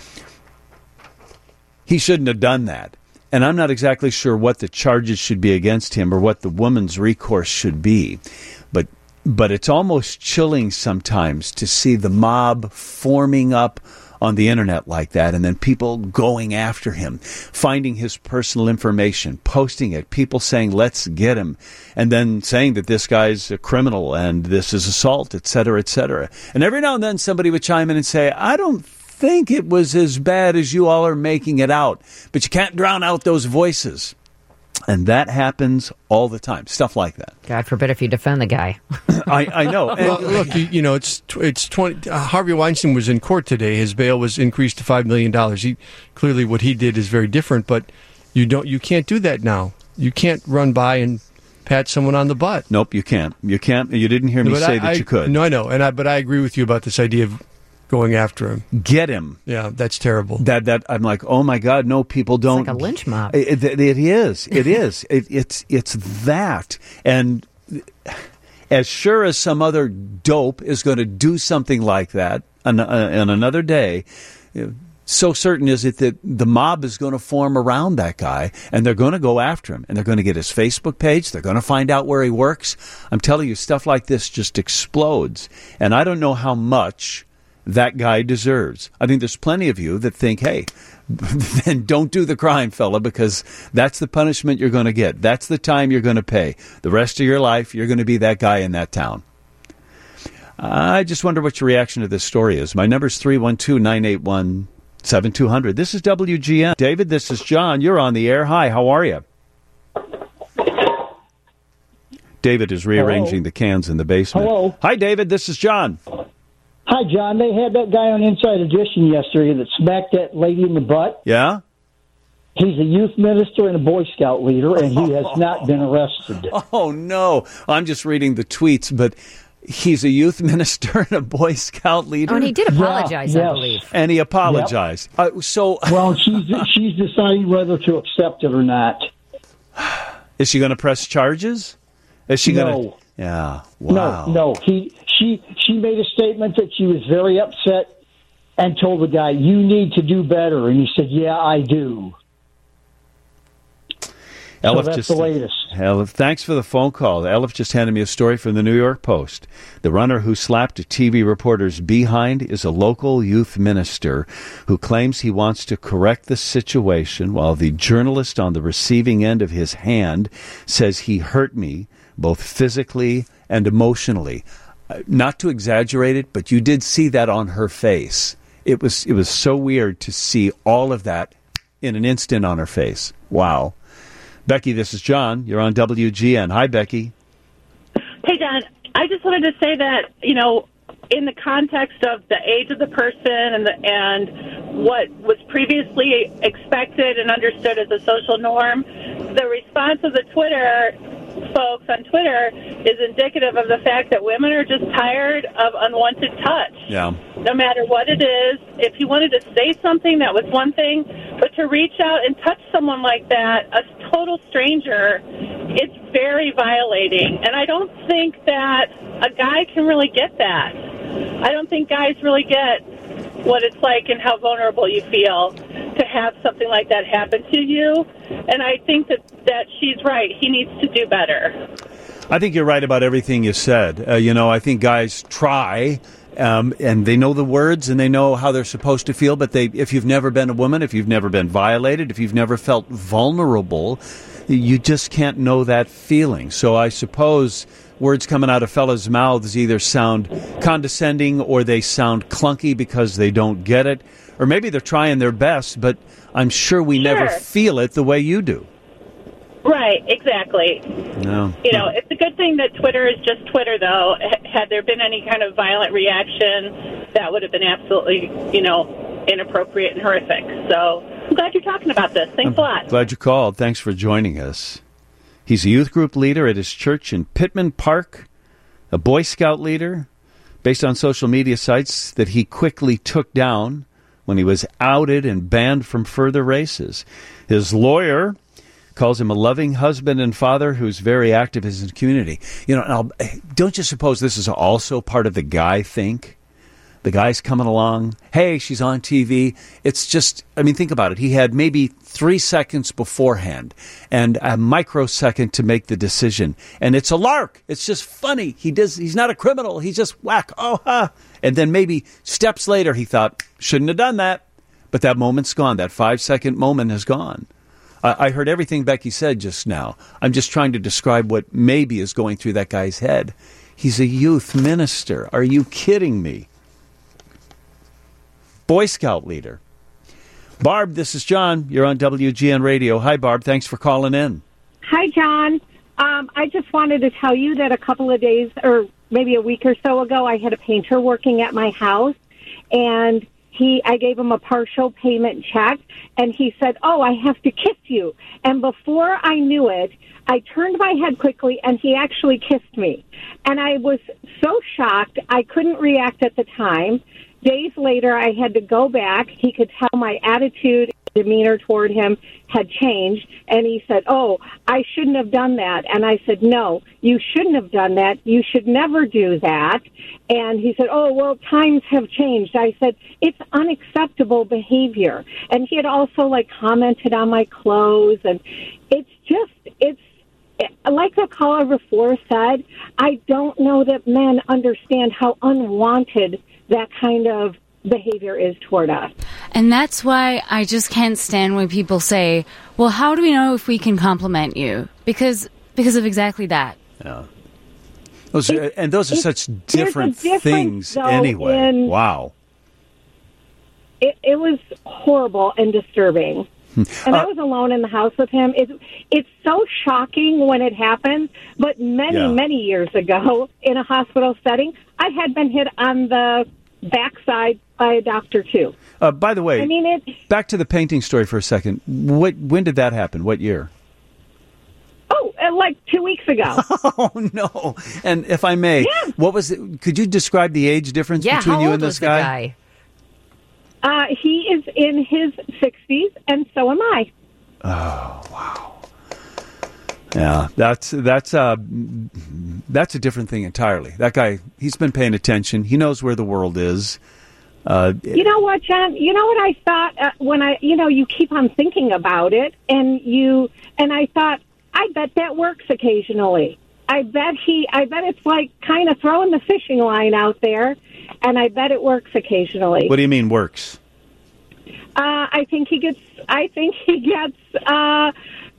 He shouldn't have done that. And I'm not exactly sure what the charges should be against him or what the woman's recourse should be. But but it's almost chilling sometimes to see the mob forming up on the internet like that, and then people going after him, finding his personal information, posting it, people saying, let's get him, and then saying that this guy's a criminal and this is assault, et cetera, et cetera. And every now and then somebody would chime in and say, I don't think it was as bad as you all are making it out, but you can't drown out those voices. And that happens all the time, stuff like that. God forbid if you defend the guy. I, I know. And, well, look, you, you know, it's it's twenty. Uh, Harvey Weinstein was in court today. His bail was increased to five million dollars. He clearly what he did is very different, but you don't, you can't do that now. You can't run by and pat someone on the butt. Nope, you can't. You can't. You didn't hear me but say I, that I, you could. No, I know, and I, but I agree with you about this idea of going after him. Get him. Yeah, that's terrible. That that I'm like, oh my God, no, people don't. It's like a lynch mob. It, it, it is. It is. it, it's it's that. And as sure as some other dope is going to do something like that on, on another day, so certain is it that the mob is going to form around that guy, and they're going to go after him, and they're going to get his Facebook page. They're going to find out where he works. I'm telling you, stuff like this just explodes. And I don't know how much that guy deserves. I think there's plenty of you that think, hey, then don't do the crime, fella, because that's the punishment you're going to get. That's the time you're going to pay. The rest of your life, you're going to be that guy in that town. I just wonder what your reaction to this story is. My number's three one two, nine eight one, seven two zero zero. This is W G N. David, this is John. You're on the air. Hi, how are you? David is rearranging Hello. the cans in the basement. Hello. Hi, David. This is John. Hi, John. They had that guy on Inside Edition yesterday that smacked that lady in the butt. Yeah? He's a youth minister and a Boy Scout leader, and he has not been arrested. Oh, no. I'm just reading the tweets, but he's a youth minister and a Boy Scout leader? Oh, and he did apologize, yeah, I yes. believe. And he apologized. Yep. Uh, so, well, she's she's deciding whether to accept it or not. Is she going to press charges? Is she no. going to... Yeah. Wow. No, no. He, she, she made a statement that she was very upset and told the guy, you need to do better. And he said, yeah, I do. Elif so that's just, the latest. Elif, thanks for the phone call. Elif just handed me a story from the New York Post. The runner who slapped a T V reporter's behind is a local youth minister who claims he wants to correct the situation, while the journalist on the receiving end of his hand says he hurt me both physically and emotionally. Uh, not to exaggerate it, but you did see that on her face. It was it was so weird to see all of that in an instant on her face. Wow. Becky, this is John. You're on W G N. Hi, Becky. Hey, John. I just wanted to say that, you know, in the context of the age of the person and the, and what was previously expected and understood as a social norm, the response of the Twitter folks on Twitter is indicative of the fact that women are just tired of unwanted touch. Yeah. No matter what it is, if you wanted to say something, that was one thing, but to reach out and touch someone like that, a total stranger, it's very violating. And I don't think that a guy can really get that. I don't think guys really get what it's like and how vulnerable you feel to have something like that happen to you. And I think that, that she's right. He needs to do better. I think you're right about everything you said. Uh, you know, I think guys try, um, and they know the words and they know how they're supposed to feel, but they, if you've never been a woman, if you've never been violated, if you've never felt vulnerable, you just can't know that feeling. So I suppose words coming out of fellas' mouths either sound condescending or they sound clunky because they don't get it. Or maybe they're trying their best, but I'm sure we Sure. never feel it the way you do. Right, exactly. No. You know, it's a good thing that Twitter is just Twitter, though. H- Had there been any kind of violent reaction, that would have been absolutely, you know, inappropriate and horrific. So I'm glad you're talking about this. Thanks I'm a lot. Glad you called. Thanks for joining us. He's a youth group leader at his church in Pittman Park. a Boy Scout leader, based on social media sites that he quickly took down when he was outed and banned from further races. His lawyer calls him a loving husband and father who's very active in his community. You know, I'll, don't you suppose this is also part of the guy think? The guy's coming along. Hey, she's on T V. It's just, I mean, think about it. He had maybe three seconds beforehand and a microsecond to make the decision. And it's a lark. It's just funny. He does. He's not a criminal. He's just whack. Oh, ha. And then maybe steps later, he thought, shouldn't have done that. But that moment's gone. That five-second moment is gone. I, I heard everything Becky said just now. I'm just trying to describe what maybe is going through that guy's head. He's a youth minister. Are you kidding me? Boy Scout leader. Barb, this is John. You're on W G N Radio. Hi, Barb. Thanks for calling in. Hi, John. Um, I just wanted to tell you that a couple of days, or maybe a week or so ago, I had a painter working at my house, and he, I gave him a partial payment check, and he said, "Oh, I have to kiss you." And before I knew it, I turned my head quickly, and he actually kissed me. And I was so shocked, I couldn't react at the time. Days later, I had to go back. He could tell my attitude, demeanor toward him had changed. And he said, "Oh, I shouldn't have done that." And I said, "No, you shouldn't have done that. You should never do that." And he said, "Oh, well, times have changed." I said, "It's unacceptable behavior." And he had also, like, commented on my clothes. And it's just, it's, like the caller before said, I don't know that men understand how unwanted that kind of behavior is toward us. And that's why I just can't stand when people say, well, how do we know if we can compliment you? Because because of exactly that. Yeah. Those are, and those are such different difference, things though, anyway. in- Wow. It, it was horrible and disturbing. And I was alone in the house with him. It, it's so shocking when it happens, but many, Yeah. many years ago in a hospital setting, I had been hit on the backside by a doctor, too. Uh, by the way, I mean, it. back to the painting story for a second. What, when did that happen? What year? Oh, uh, like two weeks ago. Oh, no. And if I may, Yeah. what was it? Could you describe the age difference Yeah, between how you old and this was the guy? guy? Uh, he is in his sixties, and so am I. Oh, wow. Yeah, that's that's uh, that's a different thing entirely. That guy, he's been paying attention. He knows where the world is. Uh, You know what, John? You know what I thought uh, when I, you know, you keep on thinking about it, and you, and I thought, I bet that works occasionally. I bet he, I bet it's like kind of throwing the fishing line out there, and I bet it works occasionally. what do you mean works? Uh, I think he gets. I think he gets uh,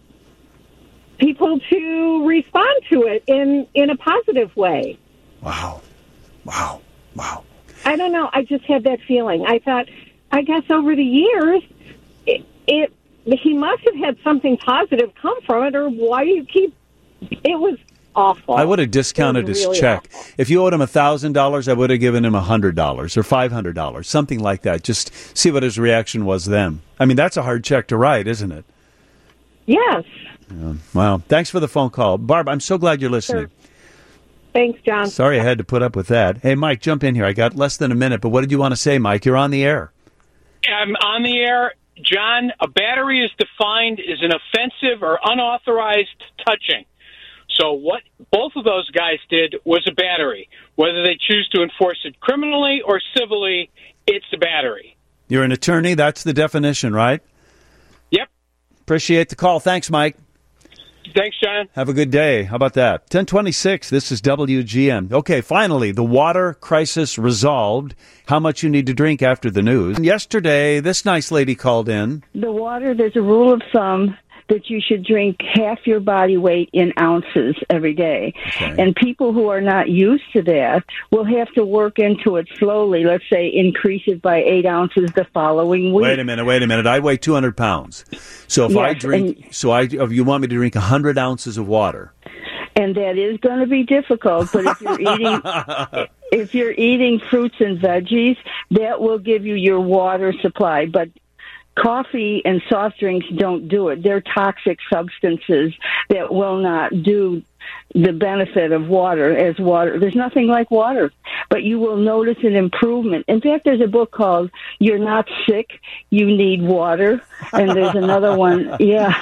people to respond to it in in a positive way. Wow, wow, wow. I don't know. I just had that feeling. I thought, I guess over the years, it, it he must have had something positive come from it, or why do you keep? It was awful. I would have discounted It was his really check. If you owed him one thousand dollars, I would have given him one hundred dollars or five hundred dollars, something like that. Just see what his reaction was then. I mean, that's a hard check to write, isn't it? Yes. Yeah. Wow. Thanks for the phone call. Barb, I'm so glad you're listening. Thanks, John. Sorry I had to put up with that. Hey, Mike, jump in here. I got less than a minute, but what did you want to say, Mike? You're on the air. I'm on the air. John, a battery is defined as an offensive or unauthorized touching. So what both of those guys did was a battery. Whether they choose to enforce it criminally or civilly, it's a battery. You're an attorney. That's the definition, right? Yep. Appreciate the call. Thanks, Mike. Thanks, John. Have a good day. How about that? ten twenty-six, this is W G N. Okay, finally, the water crisis resolved. How much you need to drink after the news. And yesterday, this nice lady called in. The water, there's a rule of thumb that you should drink half your body weight in ounces every day. Okay. And people who are not used to that will have to work into it slowly. Let's say increase it by eight ounces the following week. Wait a minute, wait a minute. I weigh two hundred pounds. So if Yes, I drink, so I, if you want me to drink one hundred ounces of water. And that is going to be difficult, but if you're eating if you're eating fruits and veggies, that will give you your water supply. But coffee and soft drinks don't do it. They're toxic substances that will not do the benefit of water as water. There's nothing like water, but you will notice an improvement. In fact, there's a book called You're Not Sick, You Need Water. And there's another one. Yeah.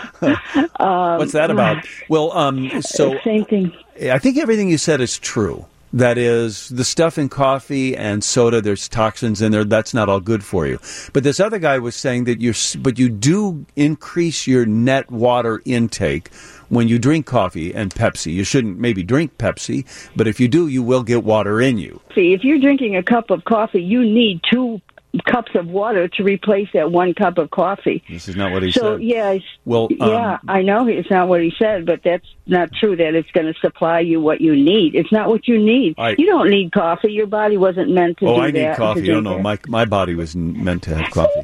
Um, What's that about? Well, um, so same thing. I think everything you said is true. That is, the stuff in coffee and soda, there's toxins in there. That's not all good for you. But this other guy was saying that you're, but you do increase your net water intake when you drink coffee and Pepsi. You shouldn't maybe drink Pepsi, but if you do, you will get water in you. See, if you're drinking a cup of coffee, you need two cups of water to replace that one cup of coffee. This is not what he so, said. yeah, Well, um, yeah, I know it's not what he said, but that's not true that it's going to supply you what you need. It's not what you need. I- you don't need coffee. Your body wasn't meant to Oh, do I that. need to coffee. drink Oh, no, that. my my body was n- meant to have coffee.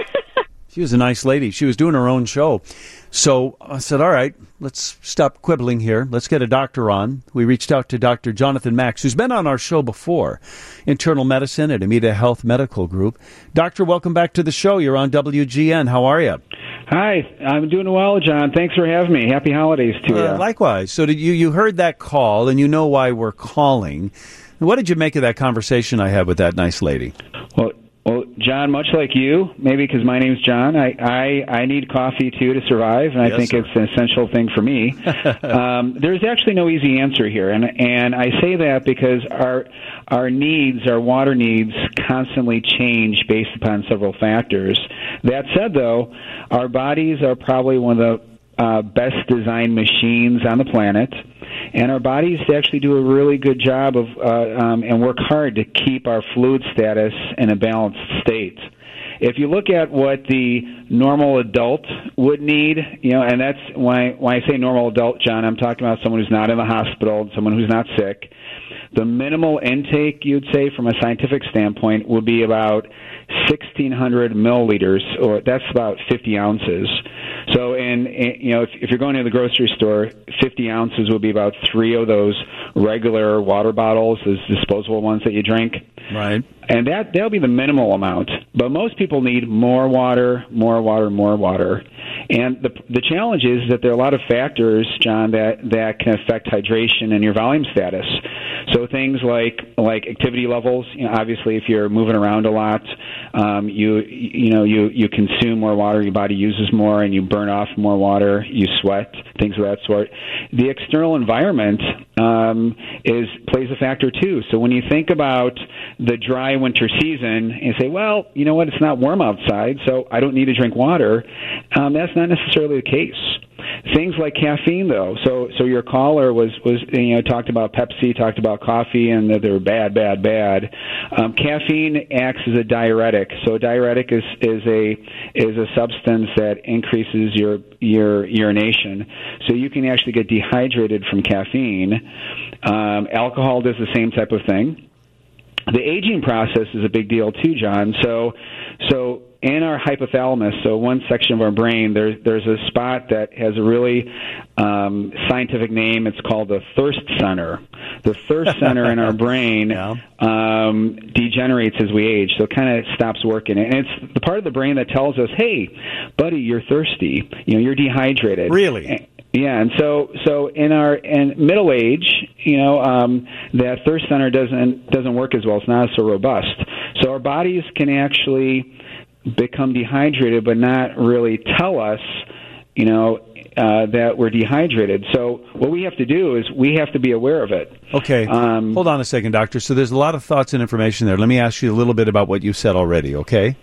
She was a nice lady. She was doing her own show. So I said, all right, let's stop quibbling here. Let's get a doctor on. We reached out to Doctor Jonathan Max, who's been on our show before, internal medicine at Amita Health Medical Group. Doctor, welcome back to the show. You're on W G N. How are you? Hi, I'm doing well, John. Thanks for having me. Happy holidays to Uh, you. likewise. So did you, you heard that call, and you know why we're calling. What did you make of that conversation I had with that nice lady? Well, well, John, much like you, maybe because my name's John, I, I, I need coffee, too, to survive, and I Yes, think sir. it's an essential thing for me. um, there's actually no easy answer here, and, and I say that because our, our needs, our water needs, constantly change based upon several factors. That said, though, our bodies are probably one of the uh, best designed machines on the planet, and our bodies actually do a really good job of uh, um, and work hard to keep our fluid status in a balanced state. If you look at what the normal adult would need, you know, and that's why when I say normal adult, John, I'm talking about someone who's not in the hospital, someone who's not sick. The minimal intake, you'd say, from a scientific standpoint, would be about sixteen hundred milliliters, or that's about fifty ounces. So, in, in you know, if, if you're going to the grocery store, fifty ounces would be about three of those regular water bottles, those disposable ones that you drink. Right. And that that'll be the minimal amount. But most people need more water, more water, more water. And the the challenge is that there are a lot of factors, John, that, that can affect hydration and your volume status. So things like like activity levels. You know, obviously, if you're moving around a lot, um, you you know you, you consume more water, your body uses more, and you burn off more water. You sweat, things of that sort. The external environment um, is plays a factor too. So when you think about the dry winter season and say, well, you know what, it's not warm outside, so I don't need to drink water. Um, that's not necessarily the case. Things like caffeine, though. So, so your caller was was you know talked about Pepsi, talked about coffee, and that they're bad, bad, bad. Um, caffeine acts as a diuretic. So, a diuretic is is a is a substance that increases your your urination. So you can actually get dehydrated from caffeine. Um, alcohol does the same type of thing. The aging process is a big deal too, John. So, so. In our hypothalamus, so one section of our brain, there's there's a spot that has a really um, scientific name. It's called the thirst center. The thirst center in our brain yeah. um, degenerates as we age, so it kind of stops working. And it's the part of the brain that tells us, "Hey, buddy, you're thirsty. You know, you're dehydrated." Really? Yeah, and so so in our in middle age, you know, um, that thirst center doesn't doesn't work as well. It's not so robust. So our bodies can actually become dehydrated, but not really tell us, you know, uh, that we're dehydrated. So what we have to do is we have to be aware of it. Okay. Um, Hold on a second, Doctor. So there's a lot of thoughts and information there. Let me ask you a little bit about what you said already, okay?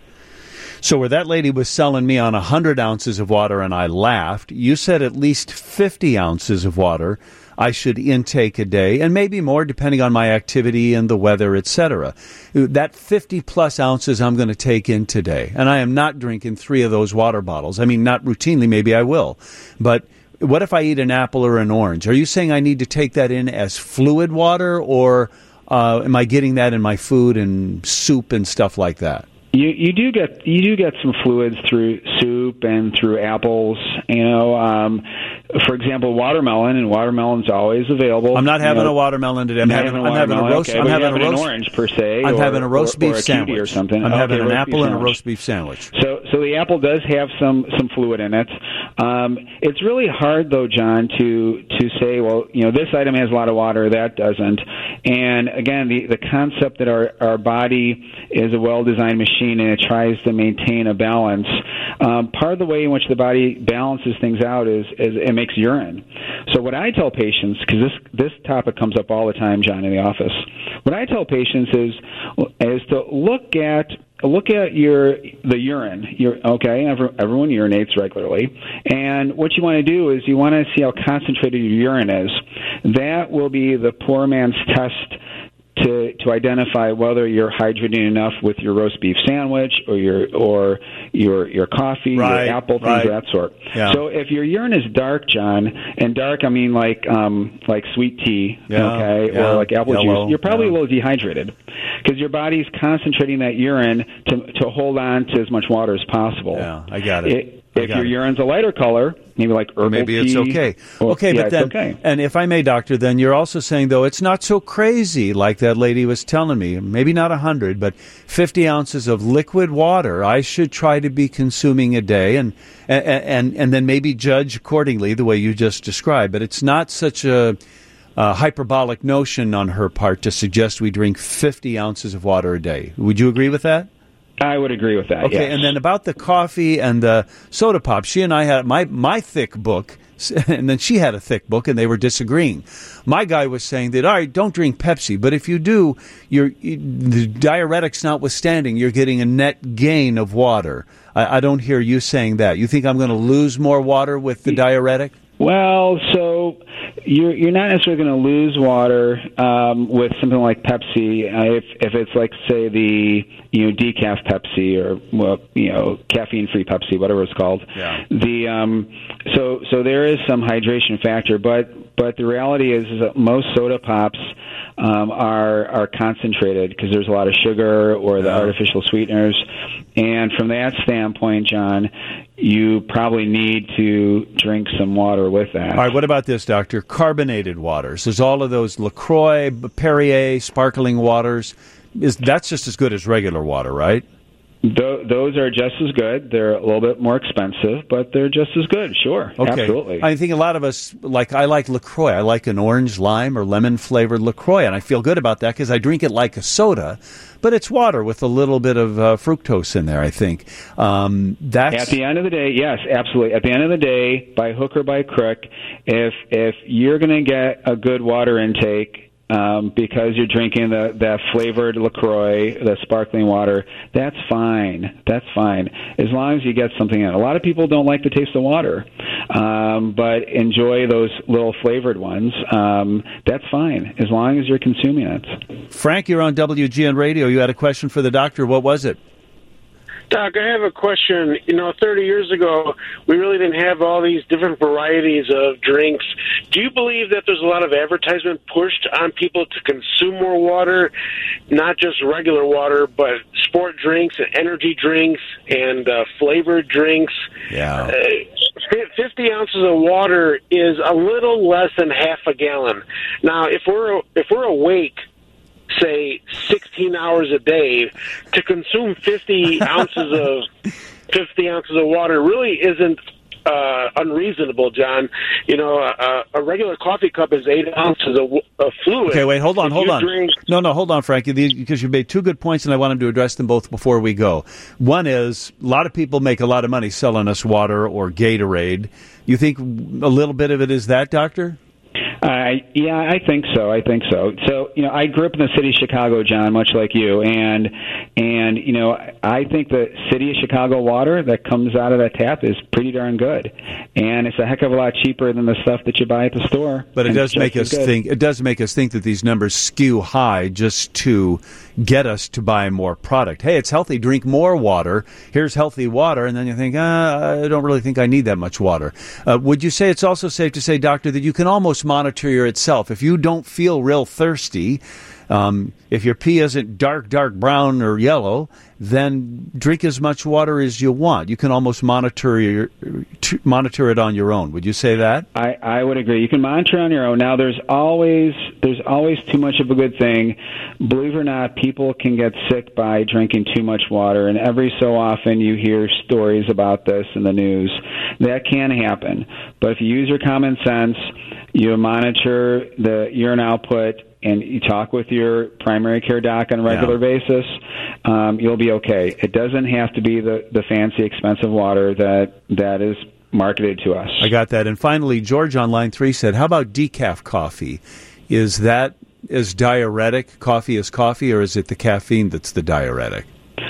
So where that lady was selling me on one hundred ounces of water and I laughed, you said at least fifty ounces of water I should intake a day, and maybe more depending on my activity and the weather, et cetera. That fifty-plus ounces I'm going to take in today, and I am not drinking three of those water bottles. I mean, not routinely, maybe I will. But what if I eat an apple or an orange? Are you saying I need to take that in as fluid water, or uh, am I getting that in my food and soup and stuff like that? You you do get you do get some fluids through soup and through apples. You know, um, for example, watermelon, and watermelon's always available. I'm not having you know, a watermelon today. I'm having, having, I'm having a roast. Okay, I'm having a an roast. orange per se. I'm or, having a roast or, beef or a sandwich or something. I'm okay, having an roast apple and a sandwich. roast beef sandwich. So so the apple does have some some fluid in it. Um, it's really hard though, John, to to say, well, you know, this item has a lot of water, that doesn't. And again, the the concept that our our body is a well-designed machine and it tries to maintain a balance. Um, part of the way in which the body balances things out is, is it makes urine. So what I tell patients, because this this topic comes up all the time, John, in the office. What I tell patients is is to look at look at your the urine. Your okay, everyone urinates regularly, and what you want to do is you want to see how concentrated your urine is. That will be the poor man's test to to identify whether you're hydrating enough with your roast beef sandwich or your or your your coffee, right, your apple, things right. of that sort. Yeah. So if your urine is dark, John, and dark I mean like um like sweet tea, Yeah, okay, yeah, or like apple yellow, juice, you're probably yeah. a little dehydrated because your body's concentrating that urine to to hold on to as much water as possible. Yeah, I got it. it I if got your it. urine's a lighter color, maybe like herbal Maybe it's tea, okay. or- okay, yeah, but it's then, okay. and if I may, doctor, then you're also saying, though, it's not so crazy like that lady was telling me. Maybe not one hundred, but fifty ounces of liquid water I should try to be consuming a day, and, and, and, and then maybe judge accordingly the way you just described. But it's not such a, a hyperbolic notion on her part to suggest we drink fifty ounces of water a day. Would you agree with that? I would agree with that. Okay, yes. and then about the coffee and the soda pop, she and I had my, my thick book, and then she had a thick book, and they were disagreeing. My guy was saying that, all right, don't drink Pepsi, but if you do, you're, the diuretics notwithstanding, you're getting a net gain of water. I, I don't hear you saying that. You think I'm going to lose more water with the diuretic? Well, so you're you're not necessarily going to lose water um, with something like Pepsi uh, if if it's like say the you know decaf Pepsi or well you know caffeine free Pepsi, whatever it's called. Yeah. The um, so so there is some hydration factor, but but the reality is, is that most soda pops um, are are concentrated because there's a lot of sugar or the Yeah. artificial sweeteners, and from that standpoint, John, you probably need to drink some water with that. All right, what about this, Doctor? Carbonated waters. There's all of those LaCroix, Perrier, sparkling waters. Is That's just as good as regular water, right? Th- those are just as good. They're a little bit more expensive, but they're just as good. Sure, Okay. absolutely. I think a lot of us, like, I like LaCroix. I like an orange, lime, or lemon-flavored LaCroix, and I feel good about that because I drink it like a soda, but it's water with a little bit of uh, fructose in there, I think. Um, that's... At the end of the day, yes, absolutely. At the end of the day, by hook or by crook, if if you're going to get a good water intake, Um, because you're drinking the, that flavored LaCroix, the sparkling water, that's fine. That's fine. As long as you get something in. A lot of people don't like the taste of water, um, but enjoy those little flavored ones. Um, that's fine, as long as you're consuming it. Frank, you're on W G N Radio. You had a question for the doctor. What was it? Doc, I have a question. You know, thirty years ago, we really didn't have all these different varieties of drinks. Do you believe that there's a lot of advertisement pushed on people to consume more water, not just regular water, but sport drinks and energy drinks and uh, flavored drinks? Yeah. Uh, fifty ounces of water is a little less than half a gallon. Now, if we're if we're awake, say sixteen hours a day, to consume fifty ounces of fifty ounces of water really isn't uh, unreasonable, John. You know, a, a regular coffee cup is eight ounces of, of fluid. Okay, wait, hold on, If hold you on. drink- No, no, hold on, Frankie, these- because you made two good points, and I want him to address them both before we go. One is, a lot of people make a lot of money selling us water or Gatorade. You think a little bit of it is that, Doctor? Uh, yeah, I think so. I think so. So, you know, I grew up in the city of Chicago, John, much like you, and and you know, I think the city of Chicago water that comes out of that tap is pretty darn good, and it's a heck of a lot cheaper than the stuff that you buy at the store. But it And does it's make just us as good. think. It does make us think that these numbers skew high just to get us to buy more product. Hey, it's healthy. Drink more water. Here's healthy water, and then you think, ah, I don't really think I need that much water. Uh, would you say it's also safe to say, Doctor, that you can almost monitor your itself if you don't feel real thirsty? Um, if your pee isn't dark, dark brown or yellow, then drink as much water as you want. You can almost monitor your, t- monitor it on your own. Would you say that? I, I would agree. You can monitor on your own. Now, there's always there's always too much of a good thing. Believe it or not, people can get sick by drinking too much water, and every so often you hear stories about this in the news. That can happen. But if you use your common sense, you monitor the urine output, and you talk with your primary care doc on a regular yeah. basis, um, you'll be okay. It doesn't have to be the, the fancy, expensive water that that is marketed to us. I got that. And finally, George on line three said, how about decaf coffee? Is that as diuretic? Coffee is coffee, or is it the caffeine that's the diuretic?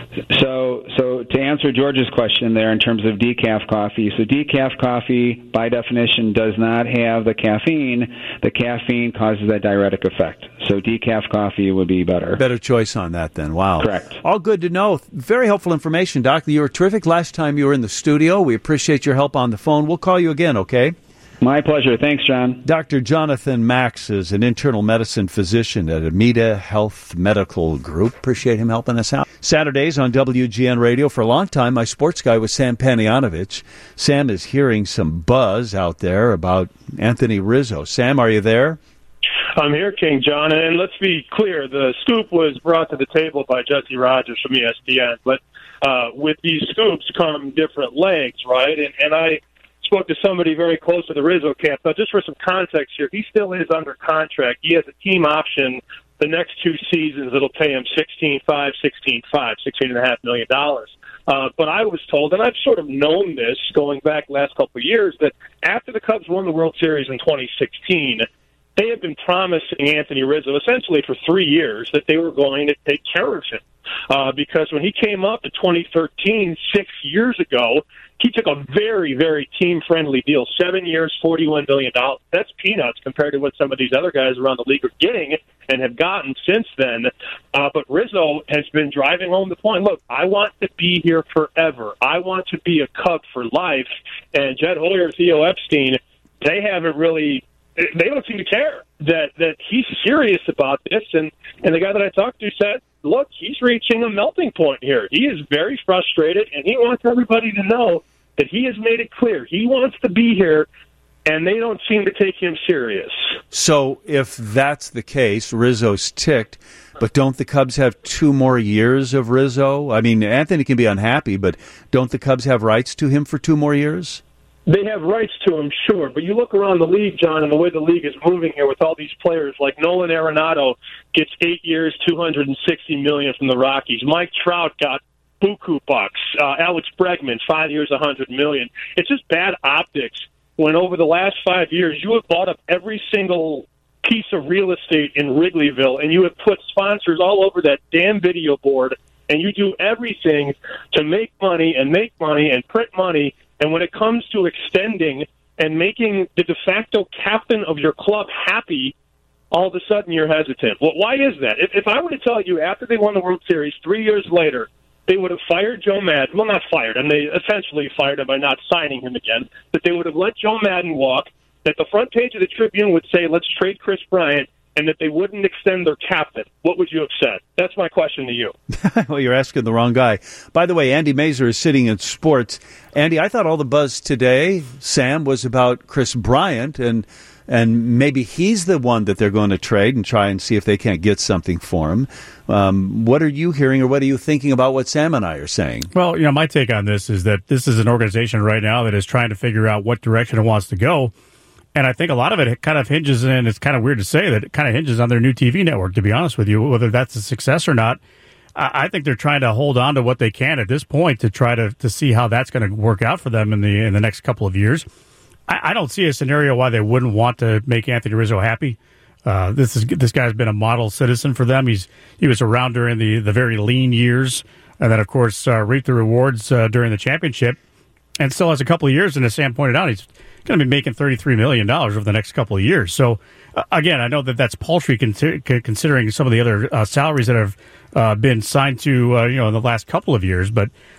So, so to answer George's question there in terms of decaf coffee, so decaf coffee, by definition, does not have the caffeine. The caffeine causes that diuretic effect. So decaf coffee would be better. Better choice on that then. Wow. Correct. All good to know. Very helpful information, Doc. You were terrific last time you were in the studio. We appreciate your help on the phone. We'll call you again, okay? My pleasure. Thanks, John. Doctor Jonathan Max is an internal medicine physician at Amida Health Medical Group. Appreciate him helping us out. Saturdays on W G N Radio. For a long time, my sports guy was Sam Panayotovich. Sam is hearing some buzz out there about Anthony Rizzo. Sam, are you there? I'm here, King John, and let's be clear, the scoop was brought to the table by Jesse Rogers from E S P N, but uh, with these scoops come different legs, right? And, and I spoke to somebody very close to the Rizzo camp. Now, just for some context here, he still is under contract. He has a team option the next two seasons that'll pay him sixteen five, sixteen five, sixteen and a half million dollars. Uh, but I was told, and I've sort of known this going back last couple of years, that after the Cubs won the World Series in twenty sixteen, they had been promising Anthony Rizzo essentially for three years that they were going to take care of him. Uh, because when he came up in twenty thirteen, six years ago, he took a very, very team-friendly deal, seven years, forty-one million dollars. That's peanuts compared to what some of these other guys around the league are getting and have gotten since then. Uh, but Rizzo has been driving home the point, look, I want to be here forever. I want to be a Cub for life. And Jed Hoyer, Theo Epstein, they haven't really... They don't seem to care that, that he's serious about this. And, and the guy that I talked to said, look, he's reaching a melting point here. He is very frustrated, and he wants everybody to know that he has made it clear. He wants to be here, and they don't seem to take him serious. So if that's the case, Rizzo's ticked, but don't the Cubs have two more years of Rizzo? I mean, Anthony can be unhappy, but don't the Cubs have rights to him for two more years? They have rights to him, sure, but you look around the league, John, and the way the league is moving here with all these players, like Nolan Arenado gets eight years, two hundred sixty million dollars from the Rockies. Mike Trout got buku bucks. Uh, Alex Bregman, five years, one hundred million dollars. It's just bad optics when over the last five years you have bought up every single piece of real estate in Wrigleyville, and you have put sponsors all over that damn video board, and you do everything to make money and make money and print money. And when it comes to extending and making the de facto captain of your club happy, all of a sudden you're hesitant. Well, why is that? If, if I were to tell you after they won the World Series three years later, they would have fired Joe Madden, well, not fired, and they essentially fired him by not signing him again, that they would have let Joe Madden walk, that the front page of the Tribune would say, let's trade Chris Bryant, and that they wouldn't extend their captain, what would you have said? That's my question to you. Well, you're asking the wrong guy. By the way, Andy Mazer is sitting in sports. Andy, I thought all the buzz today, Sam, was about Chris Bryant, and and maybe he's the one that they're going to trade and try and see if they can't get something for him. Um, what are you hearing, or what are you thinking about what Sam and I are saying? Well, you know, my take on this is that this is an organization right now that is trying to figure out what direction it wants to go. And I think a lot of it kind of hinges, and it's kind of weird to say that it kind of hinges on their new T V network, to be honest with you, whether that's a success or not. I think they're trying to hold on to what they can at this point to try to, to see how that's going to work out for them in the in the next couple of years. I, I don't see a scenario why they wouldn't want to make Anthony Rizzo happy. Uh, this is this guy's been a model citizen for them. He's he was around during the, the very lean years, and then, of course, uh, reaped the rewards uh, during the championship, and still has a couple of years. And as Sam pointed out, he's going to be making thirty-three million dollars over the next couple of years. So, uh, again, I know that that's paltry con- considering some of the other uh, salaries that have uh, been signed to, uh, you know, in the last couple of years. But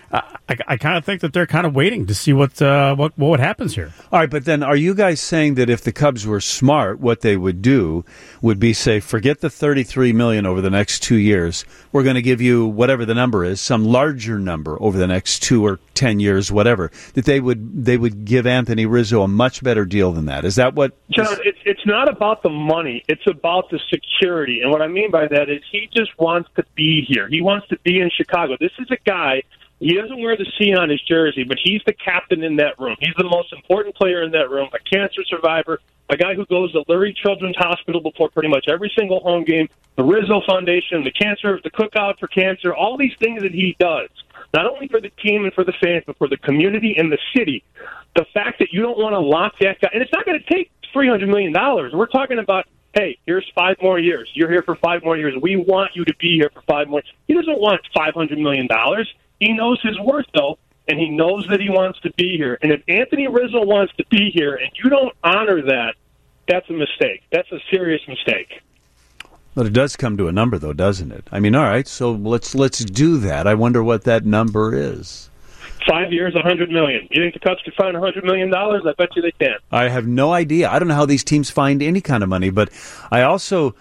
I, I, I kind of think that they're kind of waiting to see what, uh, what what happens here. All right, but then are you guys saying that if the Cubs were smart, what they would do would be say, forget the thirty-three million dollars over the next two years. We're going to give you whatever the number is, some larger number over the next two or ten years, whatever. That they would they would give Anthony Rizzo a much better deal than that. Is that what? John, it's it's not about the money. It's about the security. And what I mean by that is he just wants to be here. He wants to be in Chicago. This is a guy. He doesn't wear the C on his jersey, but he's the captain in that room. He's the most important player in that room, a cancer survivor, a guy who goes to Lurie Children's Hospital before pretty much every single home game, the Rizzo Foundation, the cancer, the cookout for cancer, all these things that he does, not only for the team and for the fans, but for the community and the city. The fact that you don't want to lock that guy, and it's not going to take three hundred million dollars. We're talking about, hey, here's five more years. You're here for five more years. We want you to be here for five more. He doesn't want five hundred million dollars. He knows his worth, though, and he knows that he wants to be here. And if Anthony Rizzo wants to be here and you don't honor that, that's a mistake. That's a serious mistake. But it does come to a number, though, doesn't it? I mean, all right, so let's let's do that. I wonder what that number is. Five years, a hundred million. You think the Cubs could find a hundred million dollars? I bet you they can. I have no idea. I don't know how these teams find any kind of money, but I also,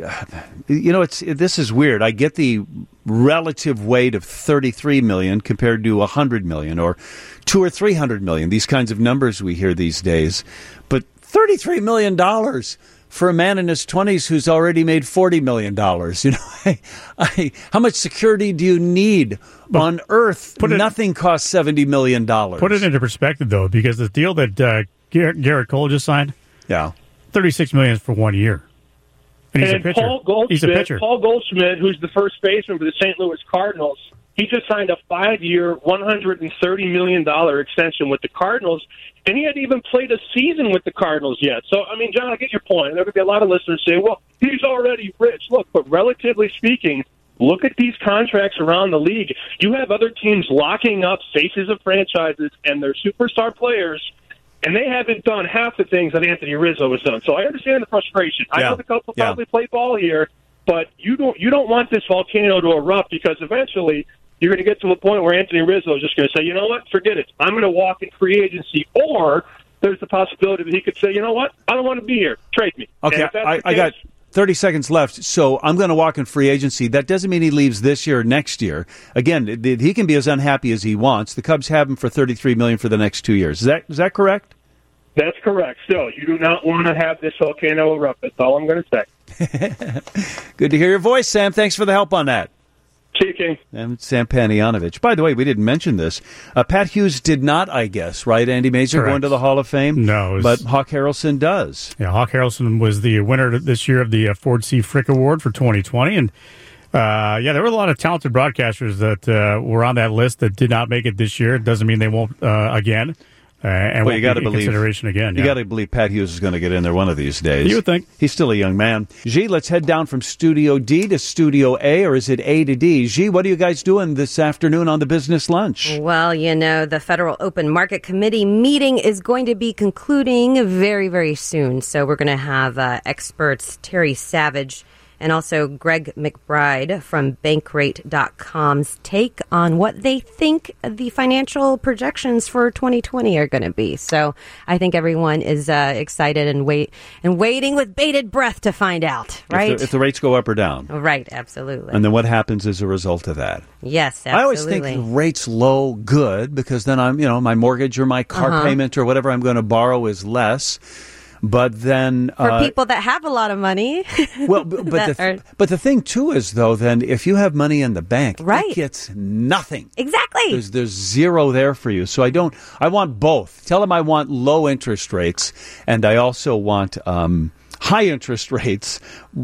you know, it's this is weird. I get the relative weight of thirty-three million compared to a hundred million, or two or three hundred million. These kinds of numbers we hear these days, but thirty-three million dollars for a man in his twenties who's already made forty million dollars. You know, I, I, how much security do you need but on Earth? It, Nothing costs seventy million dollars. Put it into perspective, though, because the deal that uh, Garrett, Garrett Cole just signed, yeah, thirty-six million dollars for one year. And he's and a pitcher. Paul Goldschmidt, he's a pitcher. Paul Goldschmidt, who's the first baseman for the Saint Louis Cardinals, he just signed a five-year, one hundred thirty million dollars extension with the Cardinals, and he hadn't even played a season with the Cardinals yet. So, I mean, John, I get your point. There could be a lot of listeners saying, well, he's already rich. Look, but relatively speaking, look at these contracts around the league. You have other teams locking up faces of franchises and their superstar players, and they haven't done half the things that Anthony Rizzo has done. So I understand the frustration. Yeah. I know the Cubs will Yeah. probably play ball here, but you don't you don't want this volcano to erupt, because eventually you're going to get to a point where Anthony Rizzo is just going to say, you know what, forget it. I'm going to walk in free agency. Or there's the possibility that he could say, you know what, I don't want to be here. Trade me. Okay, And if that's I, the I got case, thirty seconds left, so I'm going to walk in free agency. That doesn't mean he leaves this year or next year. Again, th- th- he can be as unhappy as he wants. The Cubs have him for thirty-three million dollars for the next two years. Is that is that correct? that's correct. Still, you do not want to have this volcano erupt. That's all I'm going to say. Good to hear your voice, Sam. Thanks for the help on that. See you, King. And Sam Panayonovich. By the way, we didn't mention this. Uh, Pat Hughes did not, I guess, right, Andy Mazer, Correct. going to the Hall of Fame? No. It was, but Hawk Harrelson does. Yeah, Hawk Harrelson was the winner this year of the uh, Ford C. Frick Award for twenty twenty. And, uh, yeah, there were a lot of talented broadcasters that uh, were on that list that did not make it this year. It doesn't mean they won't uh, again. Uh, and well, you got to believe consideration again. You yeah. got to believe Pat Hughes is going to get in there one of these days. You would think. He's still a young man. G, let's head down from Studio D to Studio A, or is it A to D? G, what are you guys doing this afternoon on the business lunch? Well, you know, the Federal Open Market Committee meeting is going to be concluding very, very soon. So we're going to have uh, experts Terry Savage and also Greg McBride from Bankrate dot com's take on what they think the financial projections for twenty twenty are going to be. So I think everyone is uh, excited and wait and waiting with bated breath to find out, right? If the, if the rates go up or down. Right, absolutely. And then what happens as a result of that? Yes, absolutely. I always think the rates low, good, because then I'm, you know, my mortgage or my car Uh-huh. payment or whatever I'm going to borrow is less. But then For uh, people that have a lot of money. well, but, but the th- but the thing too is though, then if you have money in the bank, right. it gets nothing. Exactly. There's there's zero there for you. So I don't. I want both. Tell them I want low interest rates, and I also want um, high interest rates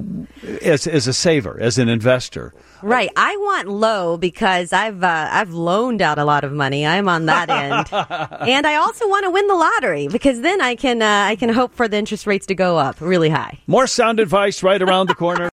as as a saver, as an investor. Right. I want low because I've uh, I've loaned out a lot of money. I'm on that end. And I also want to win the lottery because then I can uh, I can hope for the interest rates to go up really high. More sound advice right around the corner.